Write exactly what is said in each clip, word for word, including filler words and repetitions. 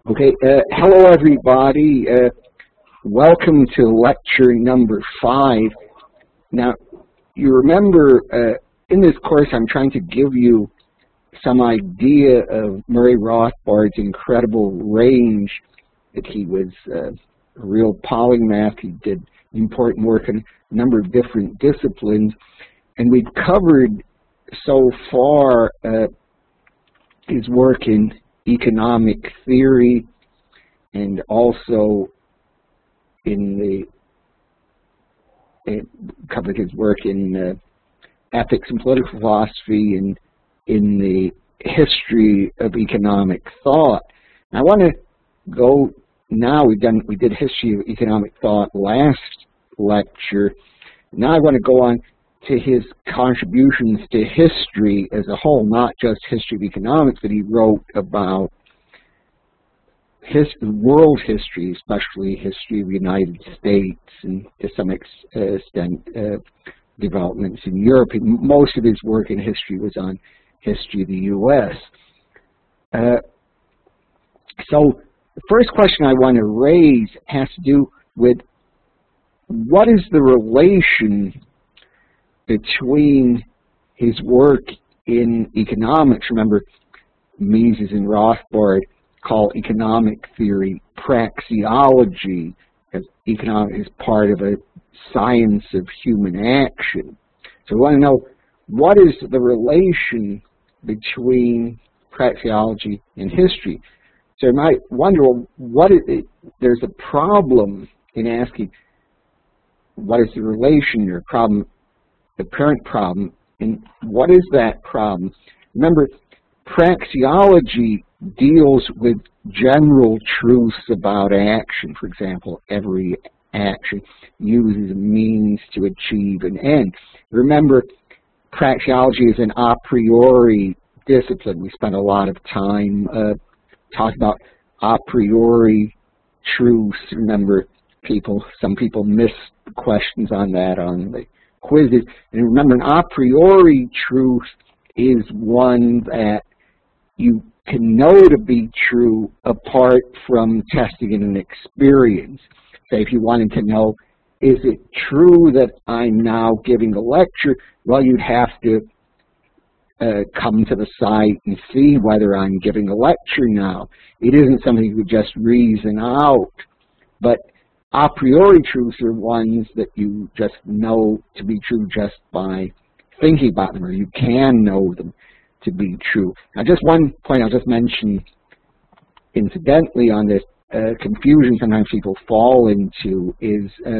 Okay, uh, hello everybody. Uh, welcome to lecture number five. Now, you remember uh, in this course I'm trying to give you some idea of Murray Rothbard's incredible range, that he was uh, a real polymath. He did important work in a number of different disciplines, and we've covered so far uh, his work in economic theory, and also in the uh, covered his work in uh, ethics and political philosophy, and in the history of economic thought. And I want to go now. We've done we did history of economic thought last lecture. Now I want to go on to his contributions to history as a whole, not just history of economics, that he wrote about his world history, especially history of the United States, and to some extent uh, developments in Europe. Most of his work in history was on history of the U S Uh, so the first question I want to raise has to do with what is the relation between his work in economics. Remember, Mises and Rothbard call economic theory praxeology, because economics is part of a science of human action. So we want to know, what is the relation between praxeology and history? So you might wonder, well, what is it? There's a problem in asking what is the relation or problem, the parent problem, and what is that problem? Remember, praxeology deals with general truths about action. For example, every action uses a means to achieve an end. Remember, praxeology is an a priori discipline. We spent a lot of time uh, talking about a priori truths. Remember, people, some people missed questions on that on the quizzes. And remember, an a priori truth is one that you can know to be true apart from testing in an experience. Say, if you wanted to know, is it true that I'm now giving a lecture? Well, you'd have to uh, come to the site and see whether I'm giving a lecture now. It isn't something you could just reason out. But a priori truths are ones that you just know to be true just by thinking about them, or you can know them to be true. Now, just one point I'll just mention incidentally on this uh, confusion sometimes people fall into is uh,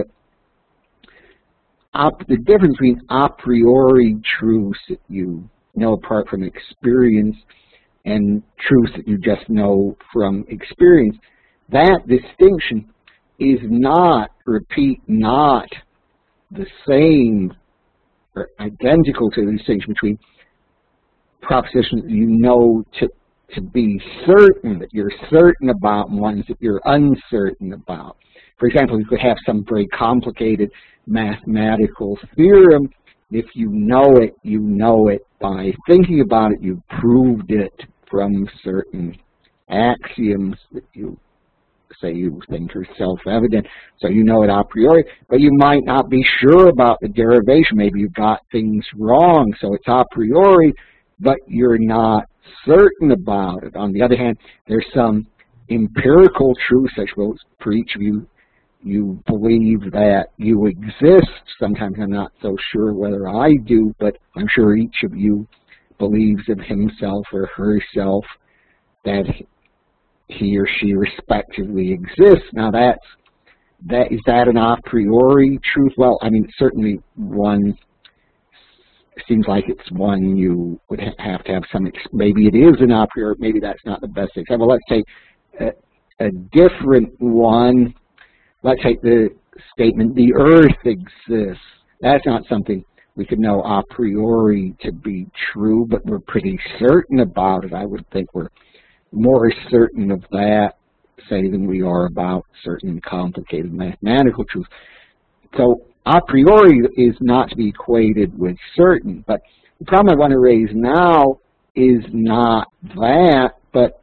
op the difference between a priori truths that you know apart from experience and truths that you just know from experience. That distinction is not, repeat, not the same or identical to the distinction between propositions that you know to, to be certain, that you're certain about, and ones that you're uncertain about. For example, you could have some very complicated mathematical theorem. If you know it, you know it by thinking about it. You've proved it from certain axioms that you say you think are self-evident, so you know it a priori, but you might not be sure about the derivation. Maybe you got things wrong, so it's a priori, but you're not certain about it. On the other hand, there's some empirical truth, such as for each of you, you believe that you exist. Sometimes I'm not so sure whether I do, but I'm sure each of you believes of himself or herself that he or she respectively exists. Now, that's that is that an a priori truth? Well, I mean, certainly one seems like it's one you would ha have to have some. Ex maybe it is an a priori. Maybe that's not the best example. Let's take a, a different one. Let's take the statement, "The Earth exists." That's not something we could know a priori to be true, but we're pretty certain about it. I would think we're more certain of that, say, than we are about certain complicated mathematical truths. So a priori is not to be equated with certain, but the problem I want to raise now is not that, but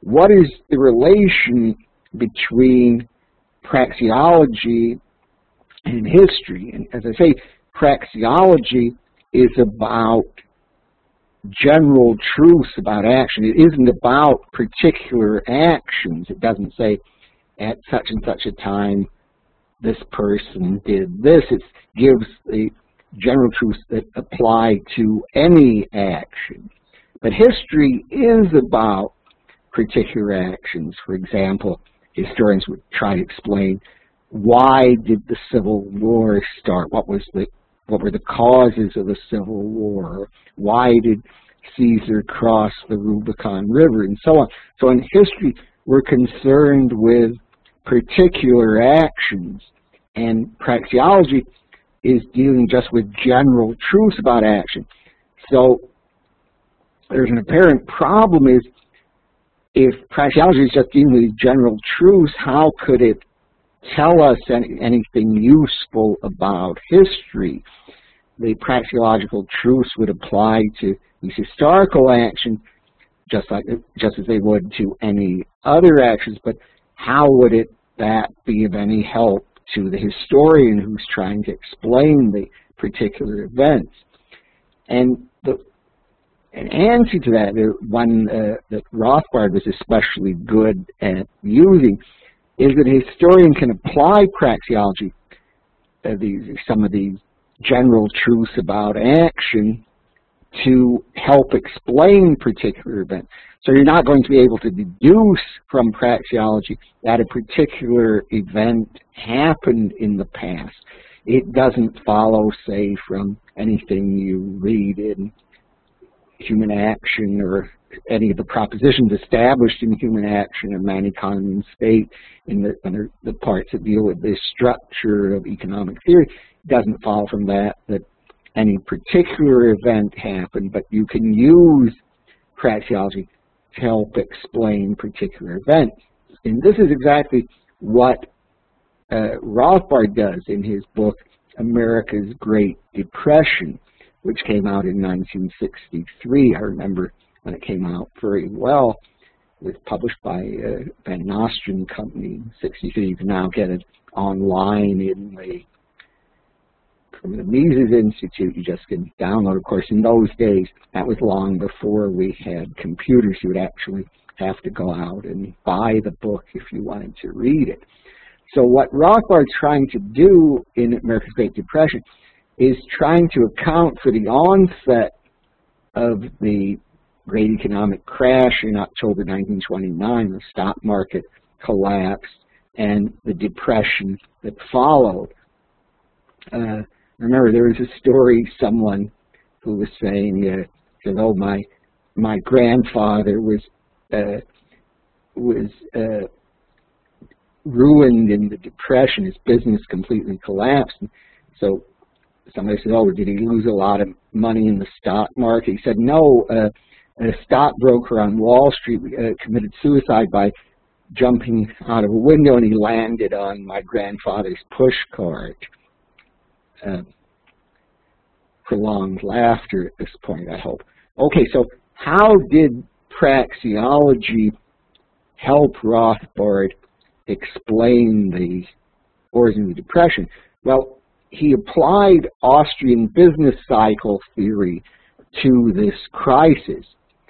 what is the relation between praxeology and history? And as I say, praxeology is about general truths about action. It isn't about particular actions. It doesn't say, at such and such a time, this person did this. It gives the general truths that apply to any action. But history is about particular actions. For example, historians would try to explain, why did the Civil War start? What was the what were the causes of the Civil War? Why did Caesar cross the Rubicon River? And so on. So in history, we're concerned with particular actions, and praxeology is dealing just with general truths about action. So there's an apparent problem is, if praxeology is just dealing with general truths, how could it tell us any, anything useful about history? The praxeological truths would apply to these historical actions just like just as they would to any other actions, but how would it that be of any help to the historian who's trying to explain the particular events? And the an answer to that, the one uh, that Rothbard was especially good at using, is that a historian can apply praxeology, uh, these some of these general truths about action, to help explain particular events. So you're not going to be able to deduce from praxeology that a particular event happened in the past. It doesn't follow, say, from anything you read in Human Action or any of the propositions established in Human Action and Man, Economy, and State, in the, in the parts that deal with the structure of economic theory. It doesn't follow from that that any particular event happened, but you can use praxeology to help explain particular events. And this is exactly what uh, Rothbard does in his book, America's Great Depression, which came out in nineteen sixty-three. I remember when it came out very well. It was published by uh, Van Nostrand Company in sixty-three. You can now get it online in the from the Mises Institute. You just can download. Of course, in those days, that was long before we had computers. You would actually have to go out and buy the book if you wanted to read it. So what Rothbard's trying to do in America's Great Depression is trying to account for the onset of the great economic crash in October nineteen twenty-nine. The stock market collapsed and the depression that followed. Uh, remember, there was a story, someone who was saying, uh, said, oh, my, my grandfather was, uh, was uh, ruined in the depression. His business completely collapsed. And so somebody said, oh, did he lose a lot of money in the stock market? He said, no, uh, a stockbroker on Wall Street uh, committed suicide by jumping out of a window, and he landed on my grandfather's push cart. Uh, prolonged laughter at this point, I hope. Okay, so how did praxeology help Rothbard explain the origin of the Depression? Well, he applied Austrian business cycle theory to this crisis.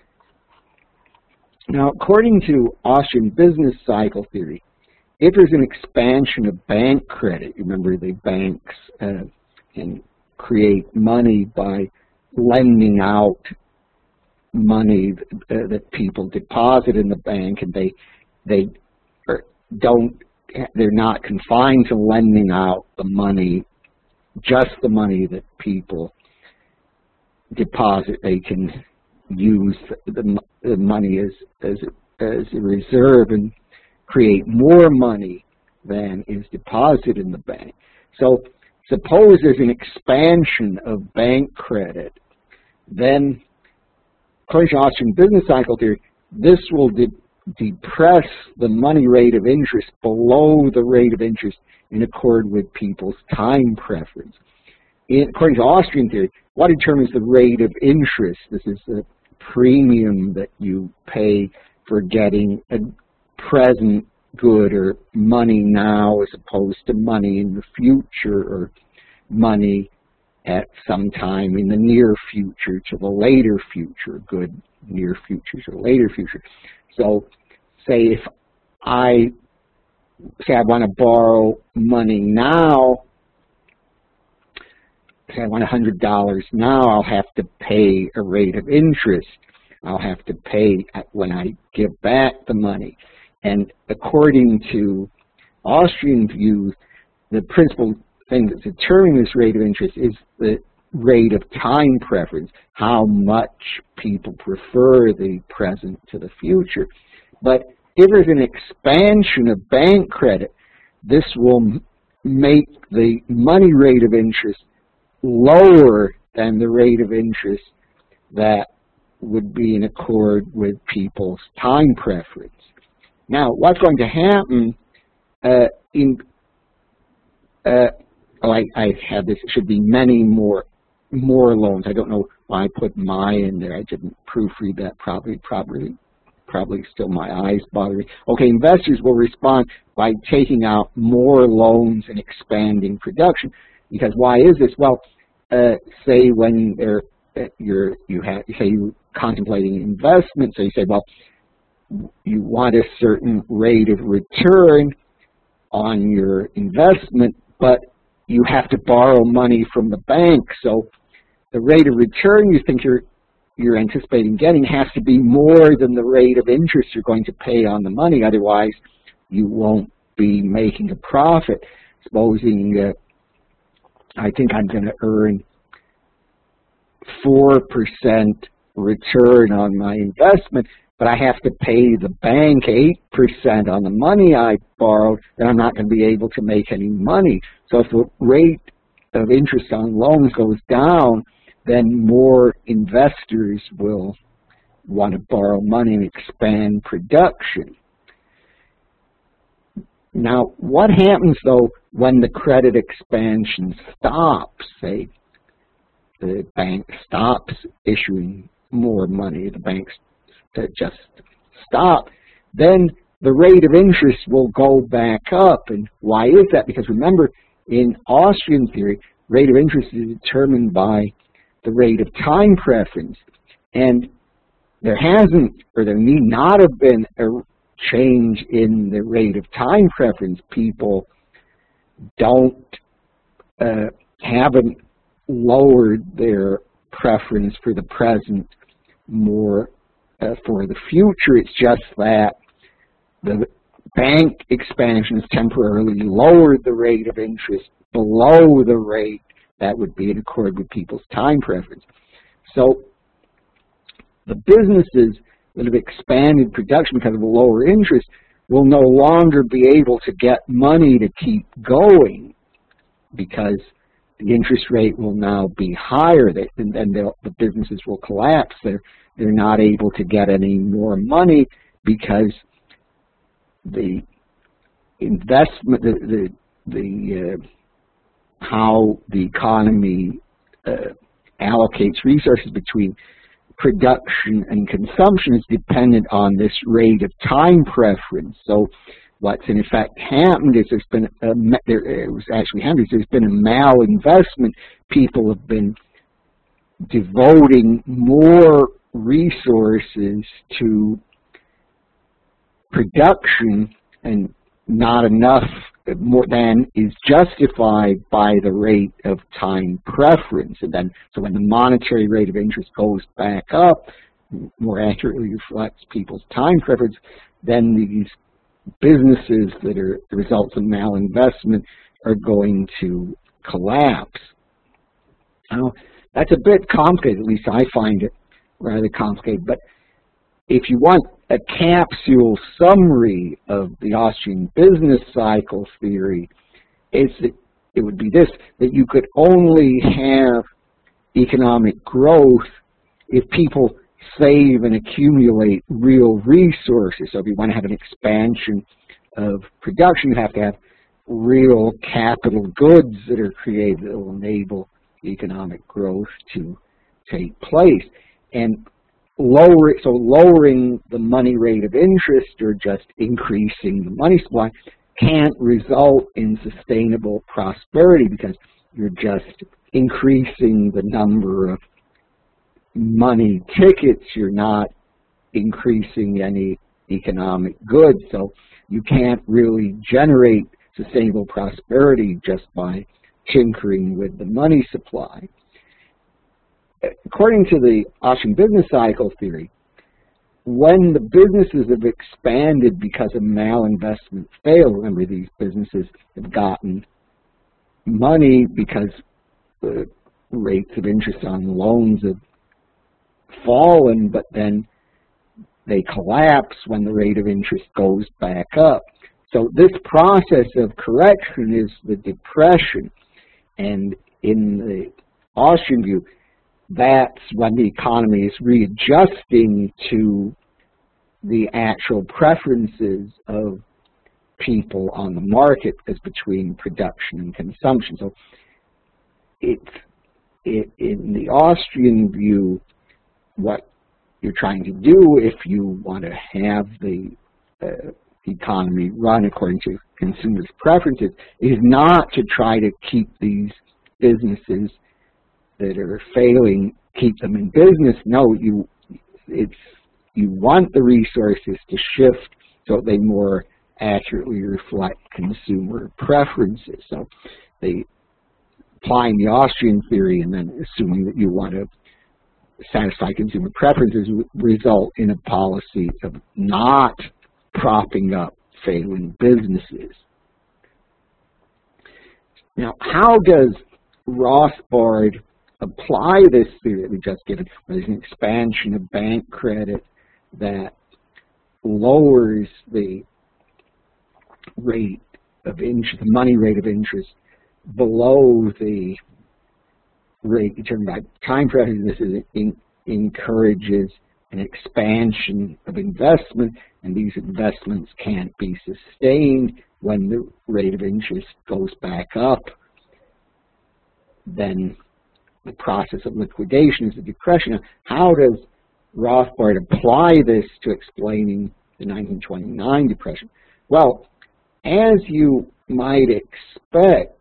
Now, according to Austrian business cycle theory, if there's an expansion of bank credit, remember the banks uh, can create money by lending out money uh, that people deposit in the bank, and they they are, don't they're not confined to lending out the money, just the money that people deposit. They can use the, the money as as as a reserve and create more money than is deposited in the bank. So suppose there's an expansion of bank credit, then according to Austrian business cycle theory, this will de depress the money rate of interest below the rate of interest in accord with people's time preference. In, according to Austrian theory, what determines the rate of interest? This is the premium that you pay for getting a present good or money now as opposed to money in the future or money at some time in the near future to the later future, good near future to the later future. So say if I say I want to borrow money now, say I want one hundred dollars now, I'll have to pay a rate of interest. I'll have to pay when I give back the money. And according to Austrian views, the principal thing that's determining this rate of interest is the rate of time preference, how much people prefer the present to the future. But if there's an expansion of bank credit, this will make the money rate of interest lower than the rate of interest that would be in accord with people's time preference. Now, what's going to happen uh, in, uh, oh, I, I have this, it should be many more more loans. I don't know why I put my in there. I didn't proofread that probably, probably, probably still my eyes bother me. Okay, investors will respond by taking out more loans and expanding production. Because why is this? Well, uh, say when they're, uh, you're, you have, say you're contemplating investment, so you say, well, you want a certain rate of return on your investment, but you have to borrow money from the bank. So the rate of return you think you're you're anticipating getting has to be more than the rate of interest you're going to pay on the money. Otherwise, you won't be making a profit. Supposing uh, I think I'm going to earn four percent return on my investment, but I have to pay the bank eight percent on the money I borrowed, then I'm not going to be able to make any money. So if the rate of interest on loans goes down, then more investors will want to borrow money and expand production. Now, what happens, though, when the credit expansion stops? Say the bank stops issuing more money, the banks that just stop, then the rate of interest will go back up. And why is that? Because remember, in Austrian theory, rate of interest is determined by the rate of time preference. And there hasn't, or there need not have been a change in the rate of time preference. People don't, uh, haven't lowered their preference for the present more Uh, for the future. It's just that the bank expansion has temporarily lowered the rate of interest below the rate that would be in accord with people's time preference. So the businesses that have expanded production because of the lower interest will no longer be able to get money to keep going because the interest rate will now be higher, and then the businesses will collapse. They're, they're not able to get any more money because the investment, the, the, the uh, how the economy uh, allocates resources between production and consumption is dependent on this rate of time preference. So what's in effect happened is there's been a, there, it was actually happened, there's been a malinvestment. People have been devoting more resources to production and not enough more than is justified by the rate of time preference. And then, so when the monetary rate of interest goes back up, more accurately reflects people's time preference, then these businesses that are the results of malinvestment are going to collapse. Now, that's a bit complicated, at least I find it rather complicated, but if you want a capsule summary of the Austrian business cycle theory, it's that it would be this, that you could only have economic growth if people save and accumulate real resources. So if you want to have an expansion of production, you have to have real capital goods that are created that will enable economic growth to take place. And lower so lowering the money rate of interest or just increasing the money supply can't result in sustainable prosperity, because you're just increasing the number of money tickets. You're not increasing any economic goods, so you can't really generate sustainable prosperity just by tinkering with the money supply. According to the Austrian business cycle theory, when the businesses have expanded because of malinvestment fail, remember these businesses have gotten money because the rates of interest on loans have fallen, but then they collapse when the rate of interest goes back up. So this process of correction is the depression, and in the Austrian view, that's when the economy is readjusting to the actual preferences of people on the market as between production and consumption. So it's, it, in the Austrian view, what you're trying to do if you want to have the uh, economy run according to consumers' preferences is not to try to keep these businesses that are failing, keep them in business. No, you it's you want the resources to shift so they more accurately reflect consumer preferences. So they applying the Austrian theory and then assuming that you want to satisfy consumer preferences result in a policy of not propping up failing businesses. Now, how does Rothbard apply this theory that we just given? There's an expansion of bank credit that lowers the rate of interest, the money rate of interest below the rate determined by time pressure. This is in, encourages an expansion of investment, and these investments can't be sustained when the rate of interest goes back up. Then the process of liquidation is a depression. Now, how does Rothbard apply this to explaining the nineteen twenty-nine depression? Well, as you might expect,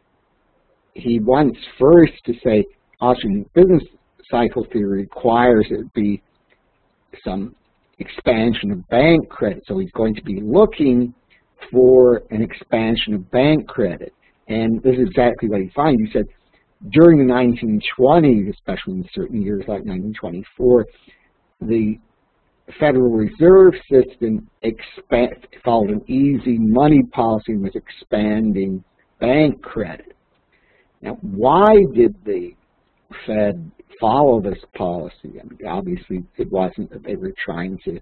he wants first to say Austrian business cycle theory requires it be some expansion of bank credit. So he's going to be looking for an expansion of bank credit. And this is exactly what he finds. He said during the nineteen twenties, especially in certain years like nineteen twenty-four, the Federal Reserve System expand, followed an easy money policy and was expanding bank credit. Now, why did the Fed follow this policy? I mean, obviously, it wasn't that they were trying to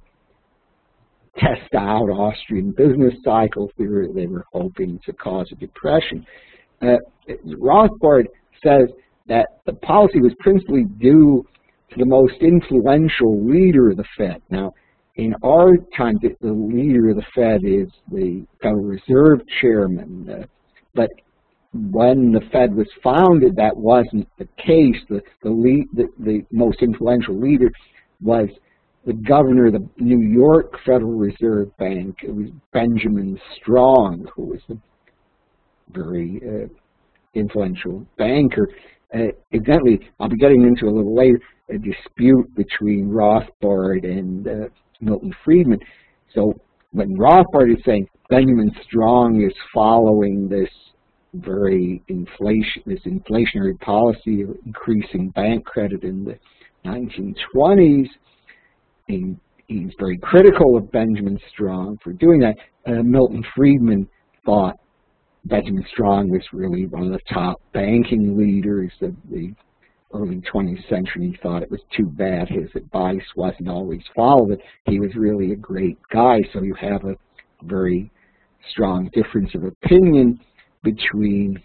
test out Austrian business cycle theory. They were hoping to cause a depression. Uh, Rothbard says that the policy was principally due to the most influential leader of the Fed. Now, in our time, the leader of the Fed is the Federal Reserve Chairman, uh, but when the Fed was founded, that wasn't the case. The, the, lead, the, the most influential leader was the governor of the New York Federal Reserve Bank. It was Benjamin Strong, who was a very uh, influential banker. Uh, evidently, I'll be getting into a little later, a dispute between Rothbard and uh, Milton Friedman. So when Rothbard is saying Benjamin Strong is following this very inflation, this inflationary policy of increasing bank credit in the nineteen twenties, he, he's very critical of Benjamin Strong for doing that. Uh, Milton Friedman thought Benjamin Strong was really one of the top banking leaders of the early twentieth century. He thought it was too bad his advice wasn't always followed. He was really a great guy, so you have a very strong difference of opinion between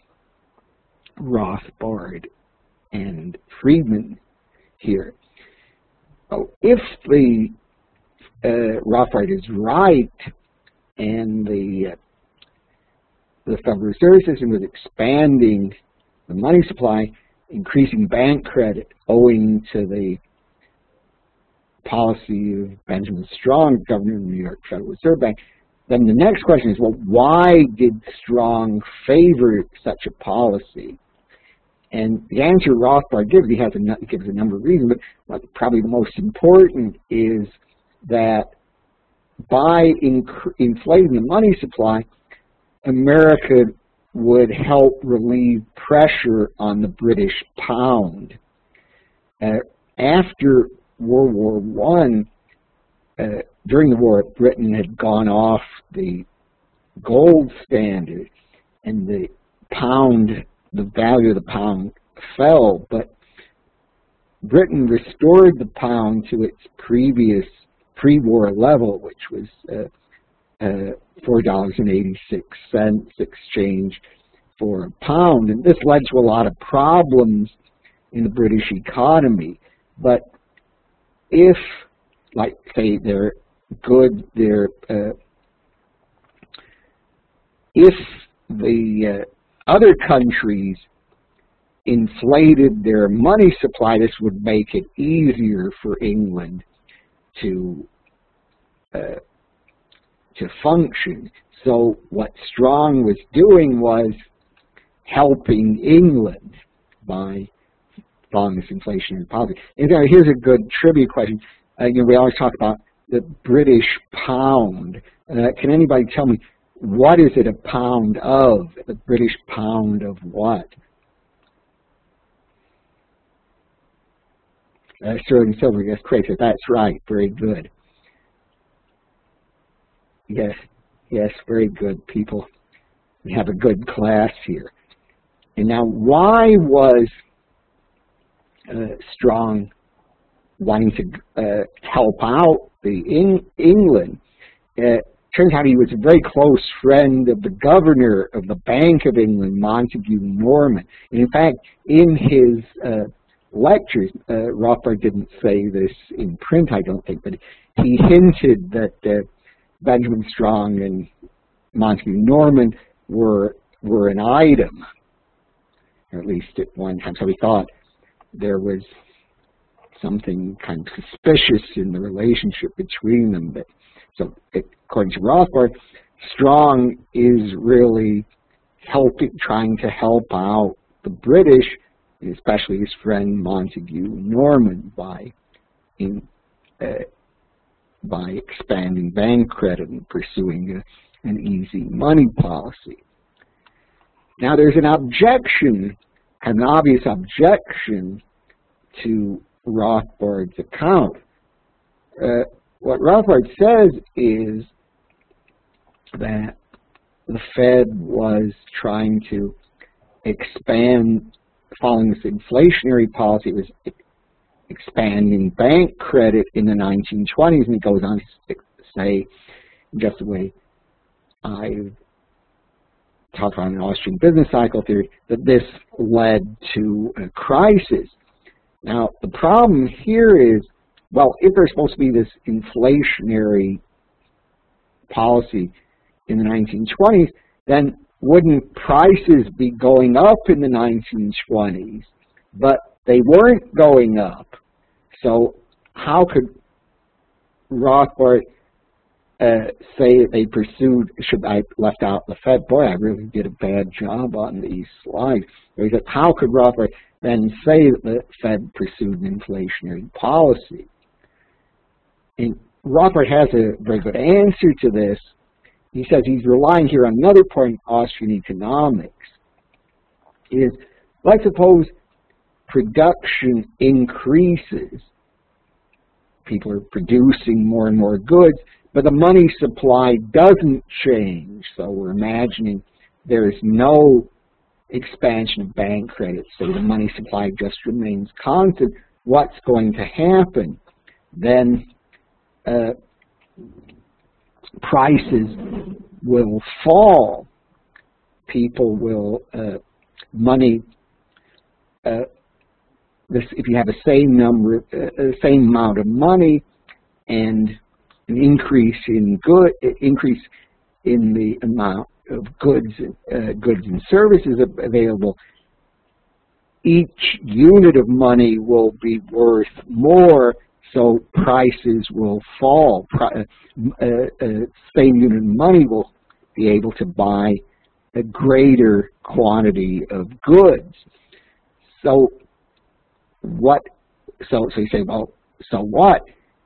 Rothbard and Friedman here. Oh, if the uh, Rothbard is right and the uh, the Federal Reserve System was expanding the money supply, increasing bank credit owing to the policy of Benjamin Strong, governor of the New York Federal Reserve Bank, then the next question is, well, why did Strong favor such a policy? And the answer Rothbard gives, he has a, he gives a number of reasons, but probably the most important is that by inflating the money supply, America would help relieve pressure on the British pound. Uh, after World War One, uh, during the war, Britain had gone off the gold standard, and the pound, the value of the pound fell, but Britain restored the pound to its previous pre-war level, which was uh, uh, four dollars and eighty-six cents exchange for a pound. And this led to a lot of problems in the British economy. But if, like, say, they're good, they're, uh, if the uh, other countries inflated their money supply, this would make it easier for England to uh, to function. So what Strong was doing was helping England by following this inflationary policy. And here's a good trivia question. Uh, you know, we always talk about the British pound. Uh, can anybody tell me, what is it a pound of? The British pound of what? Uh, sterling silver, yes, great. That's right. Very good. Yes, yes, very good, people. We have a good class here. And now, why was uh, Strong wanting to uh, help out the in England? Uh, turns out he was a very close friend of the governor of the Bank of England, Montague Norman. And in fact, in his uh, lectures, uh, Rothbard didn't say this in print, I don't think, but he hinted that uh, Benjamin Strong and Montague Norman were were an item, or at least at one time. So he thought there was something kind of suspicious in the relationship between them. But so, it, according to Rothbard, Strong is really helping, trying to help out the British, especially his friend Montague Norman, by in, uh, by expanding bank credit and pursuing a, an easy money policy. Now, there's an objection, an obvious objection to Rothbard's account. Uh, what Rothbard says is that the Fed was trying to expand, following this inflationary policy, it was expanding bank credit in the nineteen twenties, and he goes on to say, just the way I've talked about in Austrian business cycle theory, that this led to a crisis. Now, the problem here is, well, if there's supposed to be this inflationary policy in the nineteen twenties, then wouldn't prices be going up in the nineteen twenties? But they weren't going up. So how could Rothbard uh, say that they pursued, should I left out the Fed? Boy, I really did a bad job on these slides. He said, how could Rothbard then say that the Fed pursued an inflationary policy? And Rothbard has a very good answer to this. He says he's relying here on another point in Austrian economics. Is, let's suppose production increases. People are producing more and more goods, but the money supply doesn't change. So we're imagining there's no expansion of bank credit, so the money supply just remains constant. What's going to happen? Then uh, prices will fall. People will, uh, money, uh, this, if you have the same number, uh, same amount of money and an increase in good, increase in the amount of goods, uh, goods and services available, each unit of money will be worth more, so prices will fall. Pri uh, uh, same unit of money will be able to buy a greater quantity of goods. So what, so, so you say, well, so what?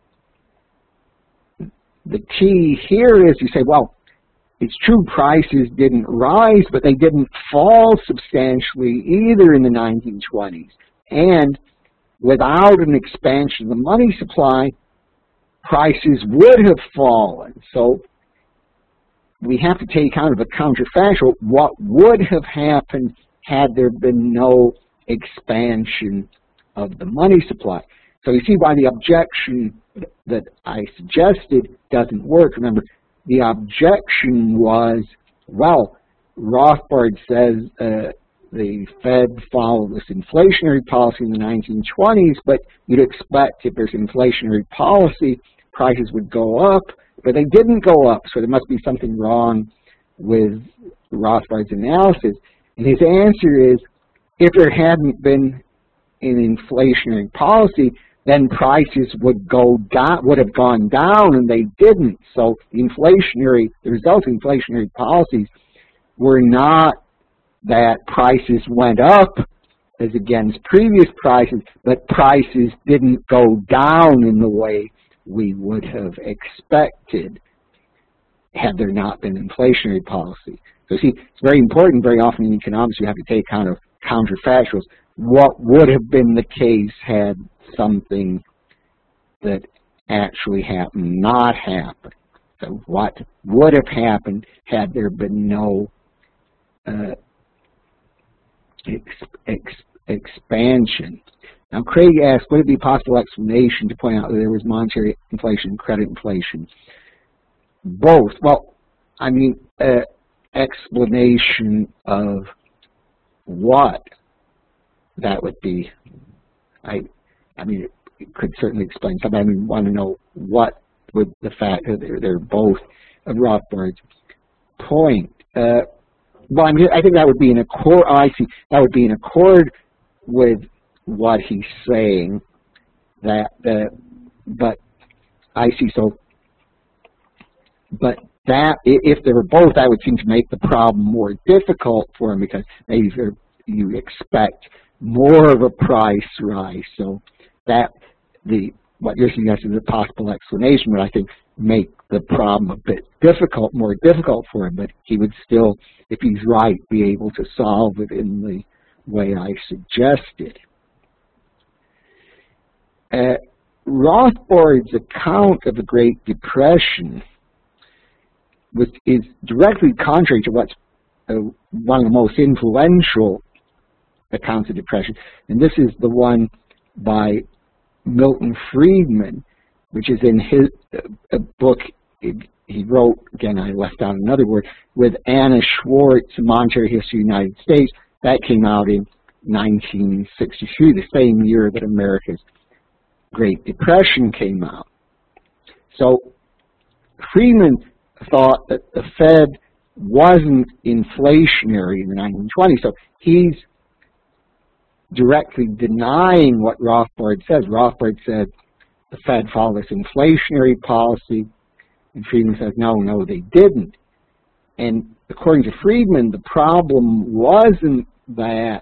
The key here is you say, well, it's true prices didn't rise, but they didn't fall substantially either in the nineteen twenties. And without an expansion of the money supply, prices would have fallen. So we have to take kind of a counterfactual. What would have happened had there been no expansion of the money supply? So you see why the objection that I suggested doesn't work. Remember, the objection was, well, Rothbard says uh, the Fed followed this inflationary policy in the nineteen twenties, but you'd expect if there's inflationary policy, prices would go up, but they didn't go up, so there must be something wrong with Rothbard's analysis. And his answer is, if there hadn't been an inflationary policy, then prices would go down, would have gone down, and they didn't. So the inflationary, the results of inflationary policies were not that prices went up as against previous prices, but prices didn't go down in the way we would have expected had there not been inflationary policy. So see, it's very important, very often in economics you have to take kind of counterfactuals. What would have been the case had something that actually happened not happened? So what would have happened had there been no uh, ex ex expansion? Now, Craig asked, would it be a possible explanation to point out that there was monetary inflation and credit inflation? Both. Well, I mean, uh, explanation of what that would be. I, I mean, it, it could certainly explain something. I mean, want to know what would the fact that they're, they're both of Rothbard's point. Uh, well, I mean, I think that would be in accord. Oh, I see. That would be in accord with what he's saying. That, uh, but I see. So, but that if they were both, that would seem to make the problem more difficult for him, because maybe you expect more of a price rise. So that the what you're suggesting is a possible explanation would, I think, make the problem a bit difficult, more difficult for him. But he would still, if he's right, be able to solve it in the way I suggested. Uh, Rothbard's account of the Great Depression was, is directly contrary to what's uh, one of the most influential accounts of depression, and this is the one by Milton Friedman, which is in his uh, book he wrote, again I left out another word, with Anna Schwartz, Monetary History of the United States. That came out in nineteen sixty-three, the same year that America's Great Depression came out. So Friedman thought that the Fed wasn't inflationary in the nineteen twenties, so he's directly denying what Rothbard says. Rothbard said the Fed followed this inflationary policy, and Friedman says, no, no, they didn't. And according to Friedman, the problem wasn't that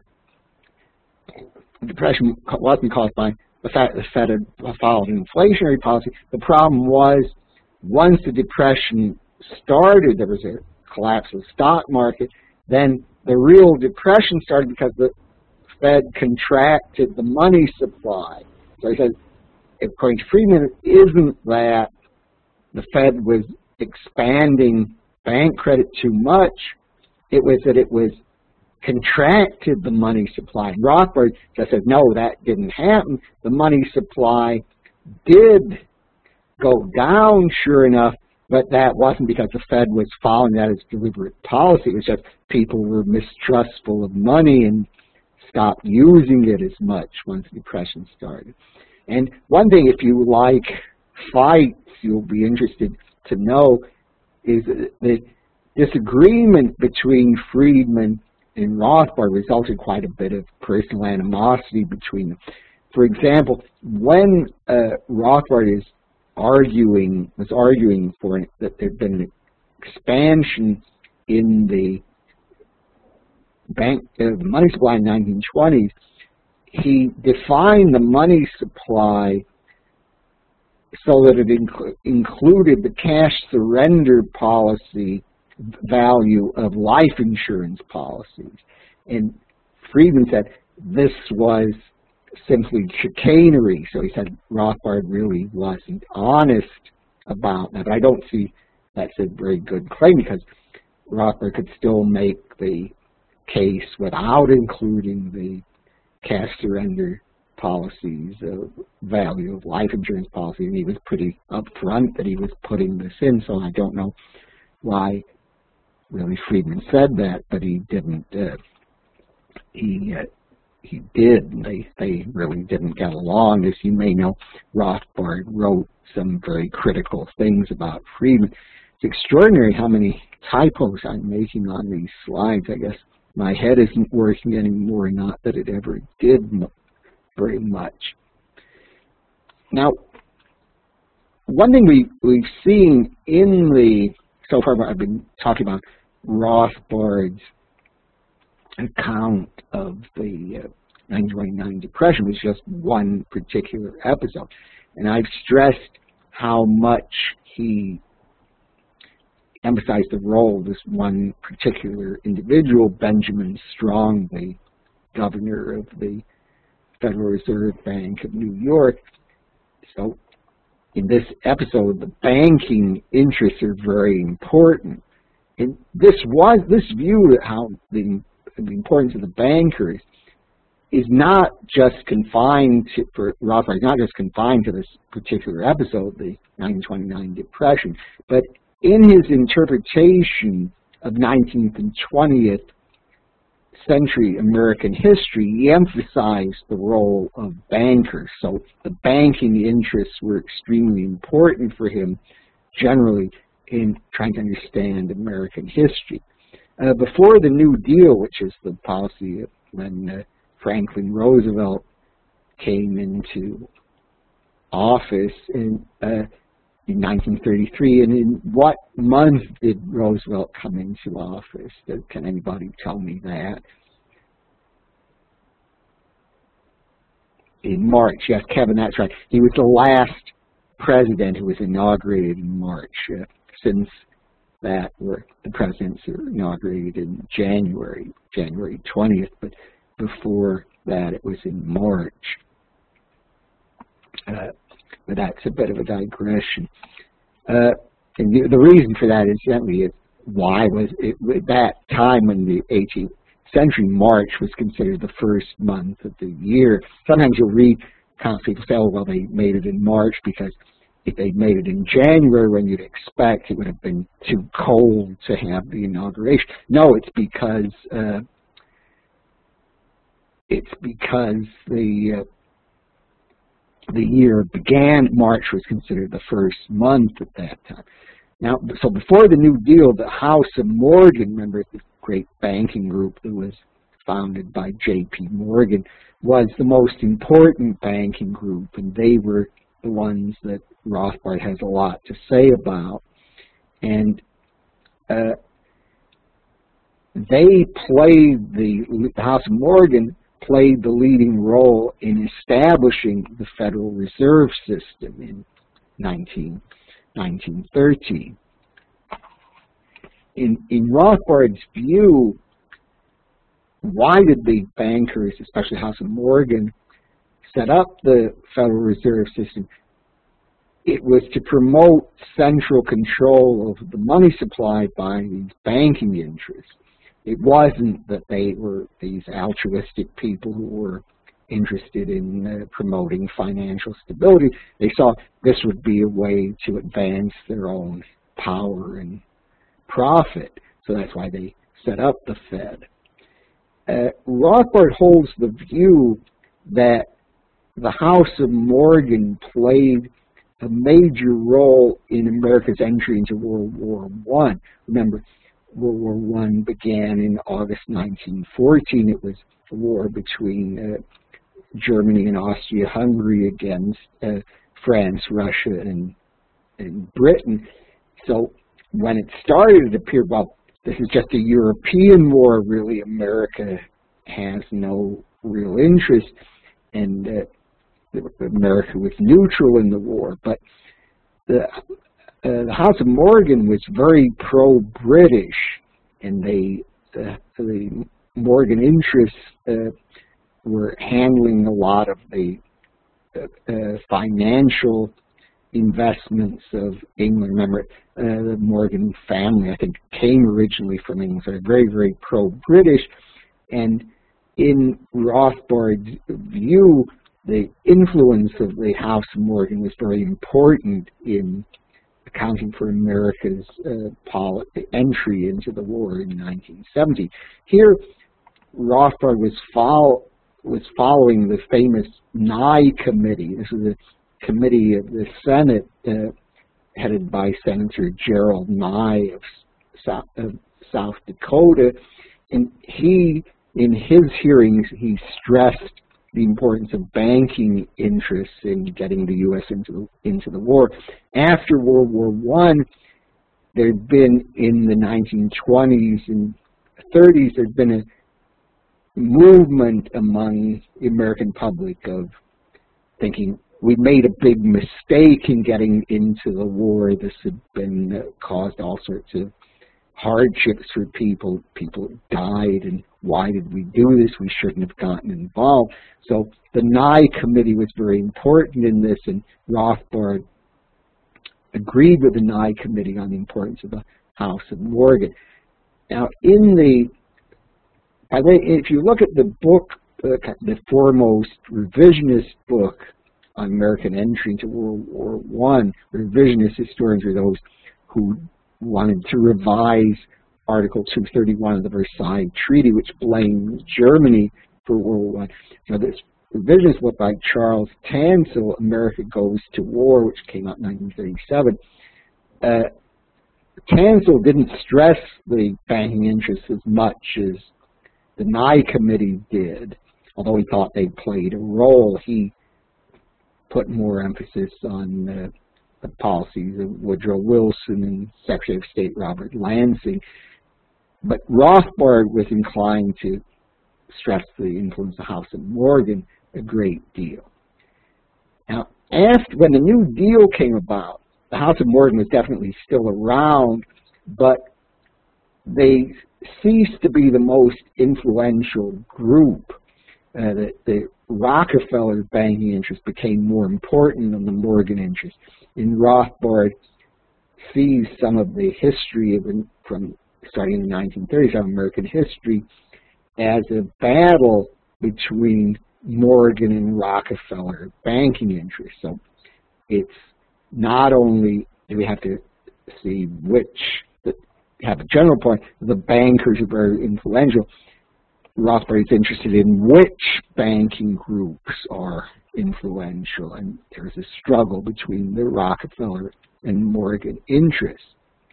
the depression wasn't caused by the fact that the Fed had followed an inflationary policy. The problem was, once the depression started, there was a collapse of the stock market, then the real depression started because the Fed contracted the money supply. So he said, according to Friedman, it isn't that the Fed was expanding bank credit too much, it was that it was contracted the money supply. And Rothbard just said, no, that didn't happen. The money supply did go down, sure enough, but that wasn't because the Fed was following that as deliberate policy. It was just people were mistrustful of money and stopped using it as much once the Depression started. And one thing, if you like fights, you'll be interested to know, is the disagreement between Friedman and Rothbard resulted quite a bit of personal animosity between them. For example, when uh, Rothbard is arguing, was arguing for it, that there had been an expansion in the bank, uh, the money supply in the nineteen twenties, he defined the money supply so that it inc included the cash surrender policy value of life insurance policies. And Friedman said this was simply chicanery. So he said Rothbard really wasn't honest about that. But I don't see that's a very good claim, because Rothbard could still make the case without including the cash surrender policies, uh, value of life insurance policy, and he was pretty upfront that he was putting this in, so I don't know why really Friedman said that, but he didn't. Uh, he uh, he did. They they really didn't get along. As you may know, Rothbard wrote some very critical things about Friedman. It's extraordinary how many typos I'm making on these slides. I guess my head isn't working anymore, not that it ever did very much. Now, one thing we, we've seen in the, so far I've been talking about Rothbard's account of the uh, nineteen twenty-nine Depression, was just one particular episode. And I've stressed how much he emphasized the role of this one particular individual, Benjamin Strong, the governor of the Federal Reserve Bank of New York. So in this episode, the banking interests are very important. And this was this view of how the, the importance of the bankers is not just confined to, for Rothbard, not just confined to this particular episode, the nineteen twenty-nine Depression, but in his interpretation of nineteenth and twentieth century American history, he emphasized the role of bankers. So the banking interests were extremely important for him generally in trying to understand American history. Uh, before the New Deal, which is the policy of when uh, Franklin Roosevelt came into office in, uh, in nineteen thirty-three, and in what month did Roosevelt come into office? Can anybody tell me that? In March, yes, Kevin, that's right. He was the last president who was inaugurated in March. Uh, since that, were the presidents were inaugurated in January, January twentieth, but before that it was in March. Uh, but that's a bit of a digression. Uh, and the, the reason for that is certainly why was it at that time in the eighteenth century, March was considered the first month of the year. Sometimes you'll read kind of people say, oh, well, they made it in March because if they'd made it in January when you'd expect, it would have been too cold to have the inauguration. No, it's because uh, it's because the uh, the year began. March was considered the first month at that time. Now, so before the New Deal, the House of Morgan, remember the great banking group that was founded by J P Morgan, was the most important banking group, and they were the ones that Rothbard has a lot to say about. And uh, they played, the, the House of Morgan played the leading role in establishing the Federal Reserve System in nineteen thirteen. In, in Rothbard's view, why did the bankers, especially House of Morgan, set up the Federal Reserve System? It was to promote central control of the money supply by these banking interests. It wasn't that they were these altruistic people who were interested in uh, promoting financial stability. They saw this would be a way to advance their own power and profit. So that's why they set up the Fed. Uh, Rothbard holds the view that the House of Morgan played a major role in America's entry into World War One. Remember, World War One began in August nineteen fourteen. It was a war between uh, Germany and Austria-Hungary against uh, France, Russia, and, and Britain. So when it started, it appeared, well, this is just a European war, really. America has no real interest, and uh, America was neutral in the war. But the, uh, the House of Morgan was very pro-British, and they, uh, the Morgan interests uh, were handling a lot of the uh, uh, financial investments of England. Remember, uh, the Morgan family, I think, came originally from England, so they're very, very pro-British. And in Rothbard's view, the influence of the House of Morgan was very important in accounting for America's uh, entry into the war in nineteen seventy. Here, Rothbard was, follow, was following the famous Nye Committee. This was a committee of the Senate uh, headed by Senator Gerald Nye of South, of South Dakota. And he, in his hearings, he stressed the importance of banking interests in getting the U S into the, into the war. After World War One, there had been, in the nineteen twenties and thirties, there had been a movement among the American public of thinking, we made a big mistake in getting into the war. This had been uh, caused all sorts of hardships for people. People died, and why did we do this? We shouldn't have gotten involved. So the Nye Committee was very important in this, and Rothbard agreed with the Nye Committee on the importance of the House of Morgan. Now, in the, by the way, if you look at the book, uh, the foremost revisionist book on American entry into World War One, revisionist historians are those who wanted to revise Article two thirty-one of the Versailles Treaty, which blames Germany for World War One. Now, this revisionist book by Charles Tansel, America Goes to War, which came out in nineteen thirty-seven, uh, Tansel didn't stress the banking interests as much as the Nye Committee did, although he thought they played a role. He put more emphasis on uh, the policies of Woodrow Wilson and Secretary of State Robert Lansing. But Rothbard was inclined to stress the influence of the House of Morgan a great deal. Now, after, when the New Deal came about, the House of Morgan was definitely still around, but they ceased to be the most influential group. Uh, the, the Rockefeller banking interest became more important than the Morgan interest. And Rothbard sees some of the history of, from starting in the nineteen thirties, of American history, as a battle between Morgan and Rockefeller banking interests. So it's not only do we have to see which, have a general point, the bankers are very influential. Rothbard is interested in which banking groups are influential, and there's a struggle between the Rockefeller and Morgan interests.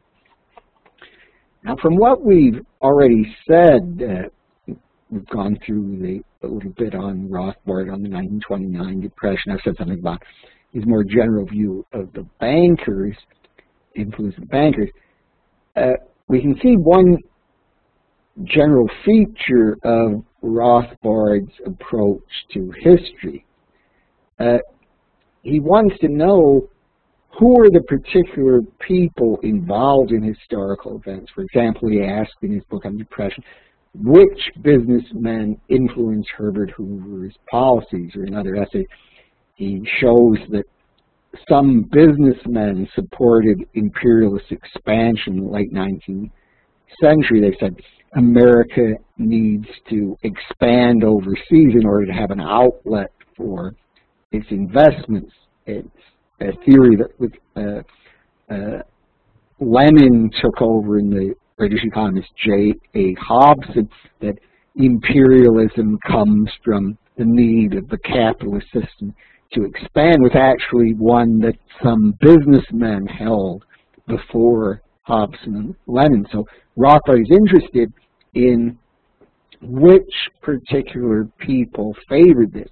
Now, from what we've already said, uh, we've gone through the, a little bit on Rothbard on the nineteen twenty-nine Depression. I've said something about his more general view of the bankers, influence of the bankers. Uh, we can see one general feature of Rothbard's approach to history. Uh, he wants to know who are the particular people involved in historical events. For example, he asked in his book on depression, which businessmen influenced Herbert Hoover's policies? Or another essay, he shows that some businessmen supported imperialist expansion in the late nineteenth century. They said America needs to expand overseas in order to have an outlet for its investments. It's a theory that with, uh, uh, Lenin took over in the British economist J A Hobson, that imperialism comes from the need of the capitalist system to expand, was actually one that some businessmen held before Hobson and Lenin. So Rothbard is interested in which particular people favored this.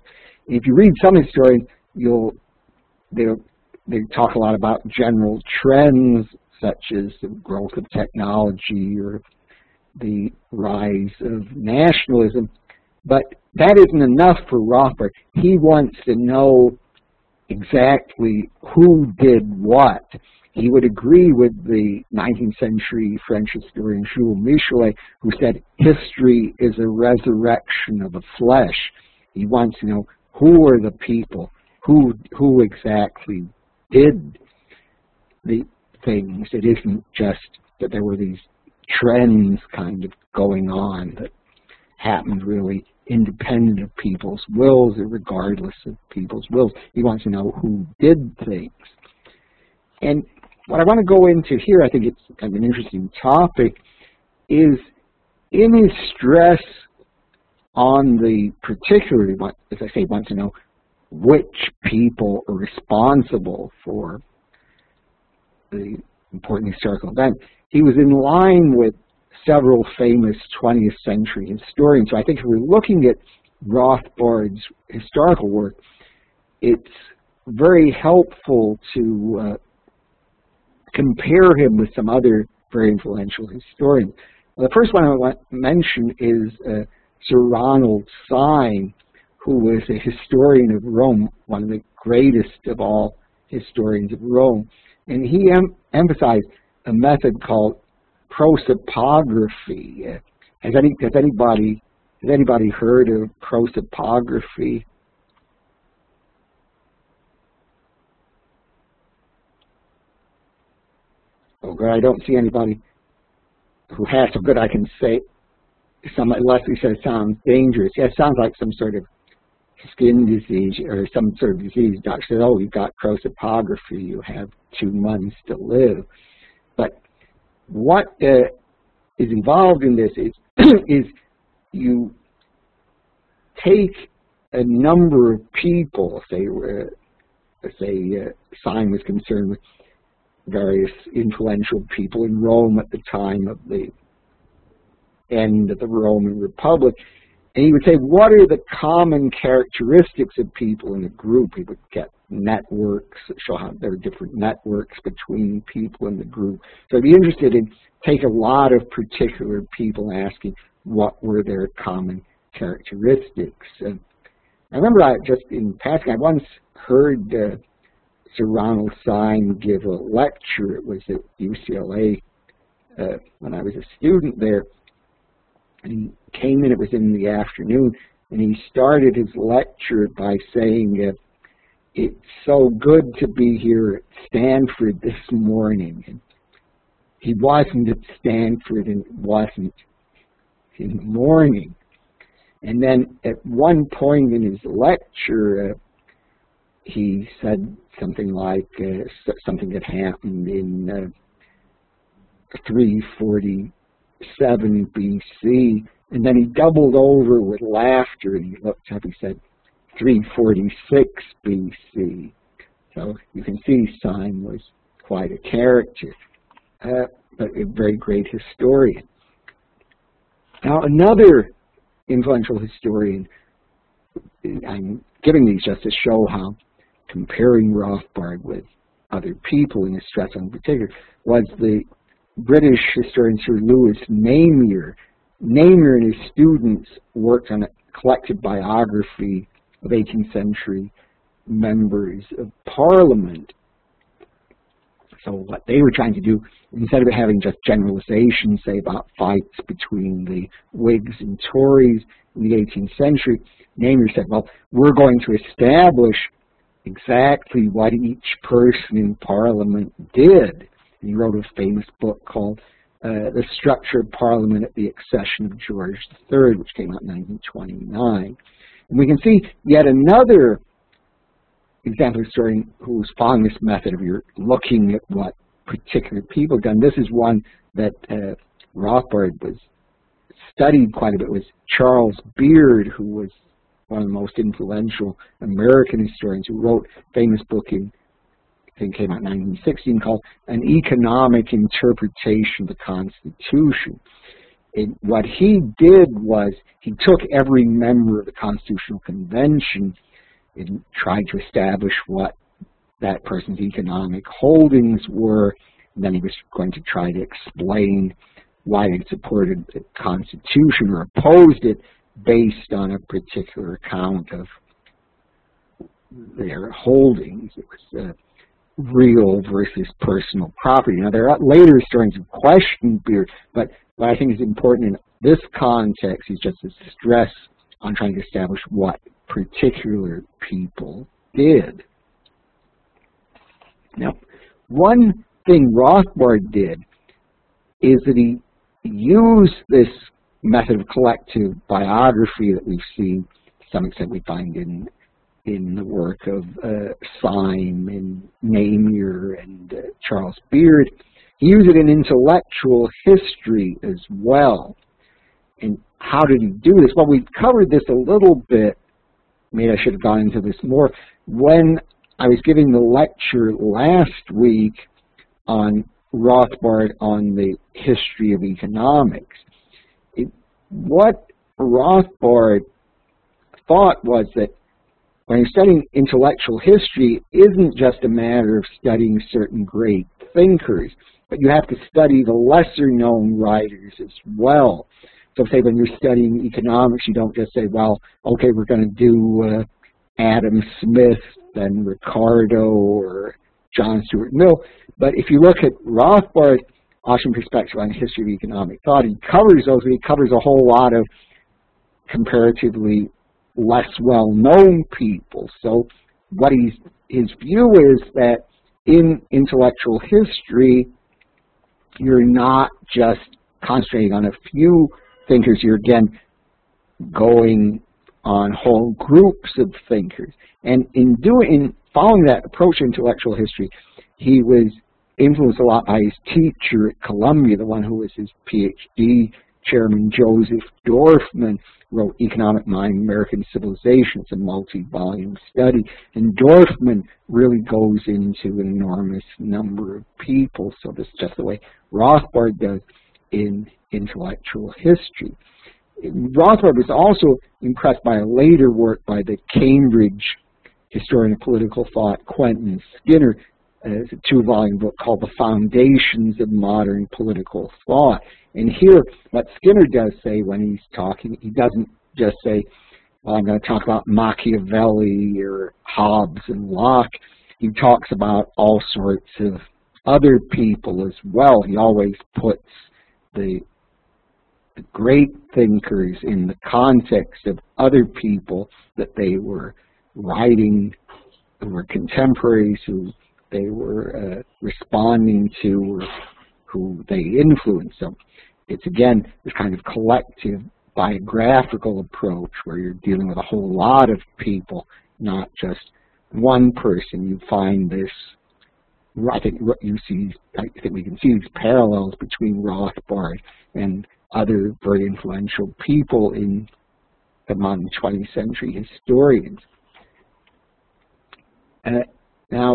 If you read some historians, you'll they'll they talk a lot about general trends such as the growth of technology or the rise of nationalism, but that isn't enough for Rothbard. He wants to know exactly who did what. He would agree with the nineteenth century French historian Jules Michelet, who said history is a resurrection of the flesh. He wants to know who are the people, who who exactly did the things. It isn't just that there were these trends kind of going on that happened really independent of people's wills or regardless of people's wills. He wants to know who did things. And what I want to go into here, I think it's kind of an interesting topic, is in his stress on the particularly, as I say, wants to know which people are responsible for the important historical event. He was in line with several famous twentieth century historians. So I think if we're looking at Rothbard's historical work, it's very helpful to uh, compare him with some other very influential historians. Well, the first one I want to mention is uh, Sir Ronald Syme, who was a historian of Rome, one of the greatest of all historians of Rome. And he em emphasized a method called prosopography. Uh, has, any, has, anybody, has anybody heard of prosopography? Oh, good. I don't see anybody who has, so good I can say, some, Leslie says it sounds dangerous. Yeah, it sounds like some sort of skin disease or some sort of disease. Doctor says, oh, you've got prosopography, you have two months to live. But what uh, is involved in this is, is you take a number of people, say, uh, say uh, Syme was concerned with various influential people in Rome at the time of the end of the Roman Republic, and he would say, what are the common characteristics of people in a group? He would get networks, show how there are different networks between people in the group. So I'd be interested in take a lot of particular people asking what were their common characteristics. And I remember I just in passing, I once heard uh, Sir Ronald Syme give a lecture. It was at U C L A uh, when I was a student there. And he came in, it was in the afternoon, and he started his lecture by saying, uh, it's so good to be here at Stanford this morning. And he wasn't at Stanford and it wasn't in the morning. And then at one point in his lecture, uh, he said something like uh, something that happened in uh, three forty-seven B C, and then he doubled over with laughter and he looked up, he said three forty-six B C. So you can see Syme was quite a character, uh, but a very great historian. Now another influential historian, I'm giving these just to show how comparing Rothbard with other people in his stress on particular, was the British historian Sir Lewis Namier. Namier and his students worked on a collected biography of eighteenth century members of Parliament. So what they were trying to do, instead of having just generalizations, say, about fights between the Whigs and Tories in the eighteenth century, Namier said, well, we're going to establish exactly what each person in Parliament did. And he wrote a famous book called uh, The Structure of Parliament at the Accession of George the Third, which came out in nineteen twenty-nine. And we can see yet another example historian who's following this method of you're looking at what particular people have done. This is one that uh, Rothbard was studied quite a bit, was Charles Beard, who was one of the most influential American historians, who wrote a famous book in, I think came out in nineteen sixteen, called An Economic Interpretation of the Constitution. And what he did was he took every member of the Constitutional Convention and tried to establish what that person's economic holdings were. And then he was going to try to explain why they supported the Constitution or opposed it based on a particular account of their holdings. It was uh, real versus personal property. Now, there are later historians who questioned Beard, but what I think is important in this context is just the stress on trying to establish what particular people did. Now, one thing Rothbard did is that he used this method of collective biography that we've seen, to some extent we find in in the work of uh, Syme and Namier and uh, Charles Beard. He used it in intellectual history as well. And how did he do this? Well, we've covered this a little bit. Maybe I should have gone into this more. When I was giving the lecture last week on Rothbard on the history of economics, it, what Rothbard thought was that when you're studying intellectual history, it isn't just a matter of studying certain great thinkers, but you have to study the lesser-known writers as well. So say when you're studying economics, you don't just say, well, okay, we're going to do uh, Adam Smith and Ricardo or John Stuart Mill. But if you look at Rothbard's Austrian perspective on the history of economic thought, he covers those, but he covers a whole lot of comparatively less well-known people. So what he's, his view is that in intellectual history, you're not just concentrating on a few thinkers, you're again going on whole groups of thinkers. And in doing, in following that approach to intellectual history, he was influenced a lot by his teacher at Columbia, the one who was his PhD chairman, Joseph Dorfman, wrote Economic Mind, American Civilization. It's a multi-volume study. And Dorfman really goes into an enormous number of people. So this is just the way Rothbard does in intellectual history. Rothbard was also impressed by a later work by the Cambridge historian of political thought, Quentin Skinner. Uh, it's a two-volume book called The Foundations of Modern Political Thought. And here, what Skinner does say when he's talking, he doesn't just say, well, I'm going to talk about Machiavelli or Hobbes and Locke. He talks about all sorts of other people as well. He always puts the, the great thinkers in the context of other people that they were writing, who were contemporaries, who they were uh, responding to, or who they influenced. So it's, again, this kind of collective biographical approach where you're dealing with a whole lot of people, not just one person. You find this, I think what you see, I think we can see these parallels between Rothbard and other very influential people in among twentieth century historians. Uh, now,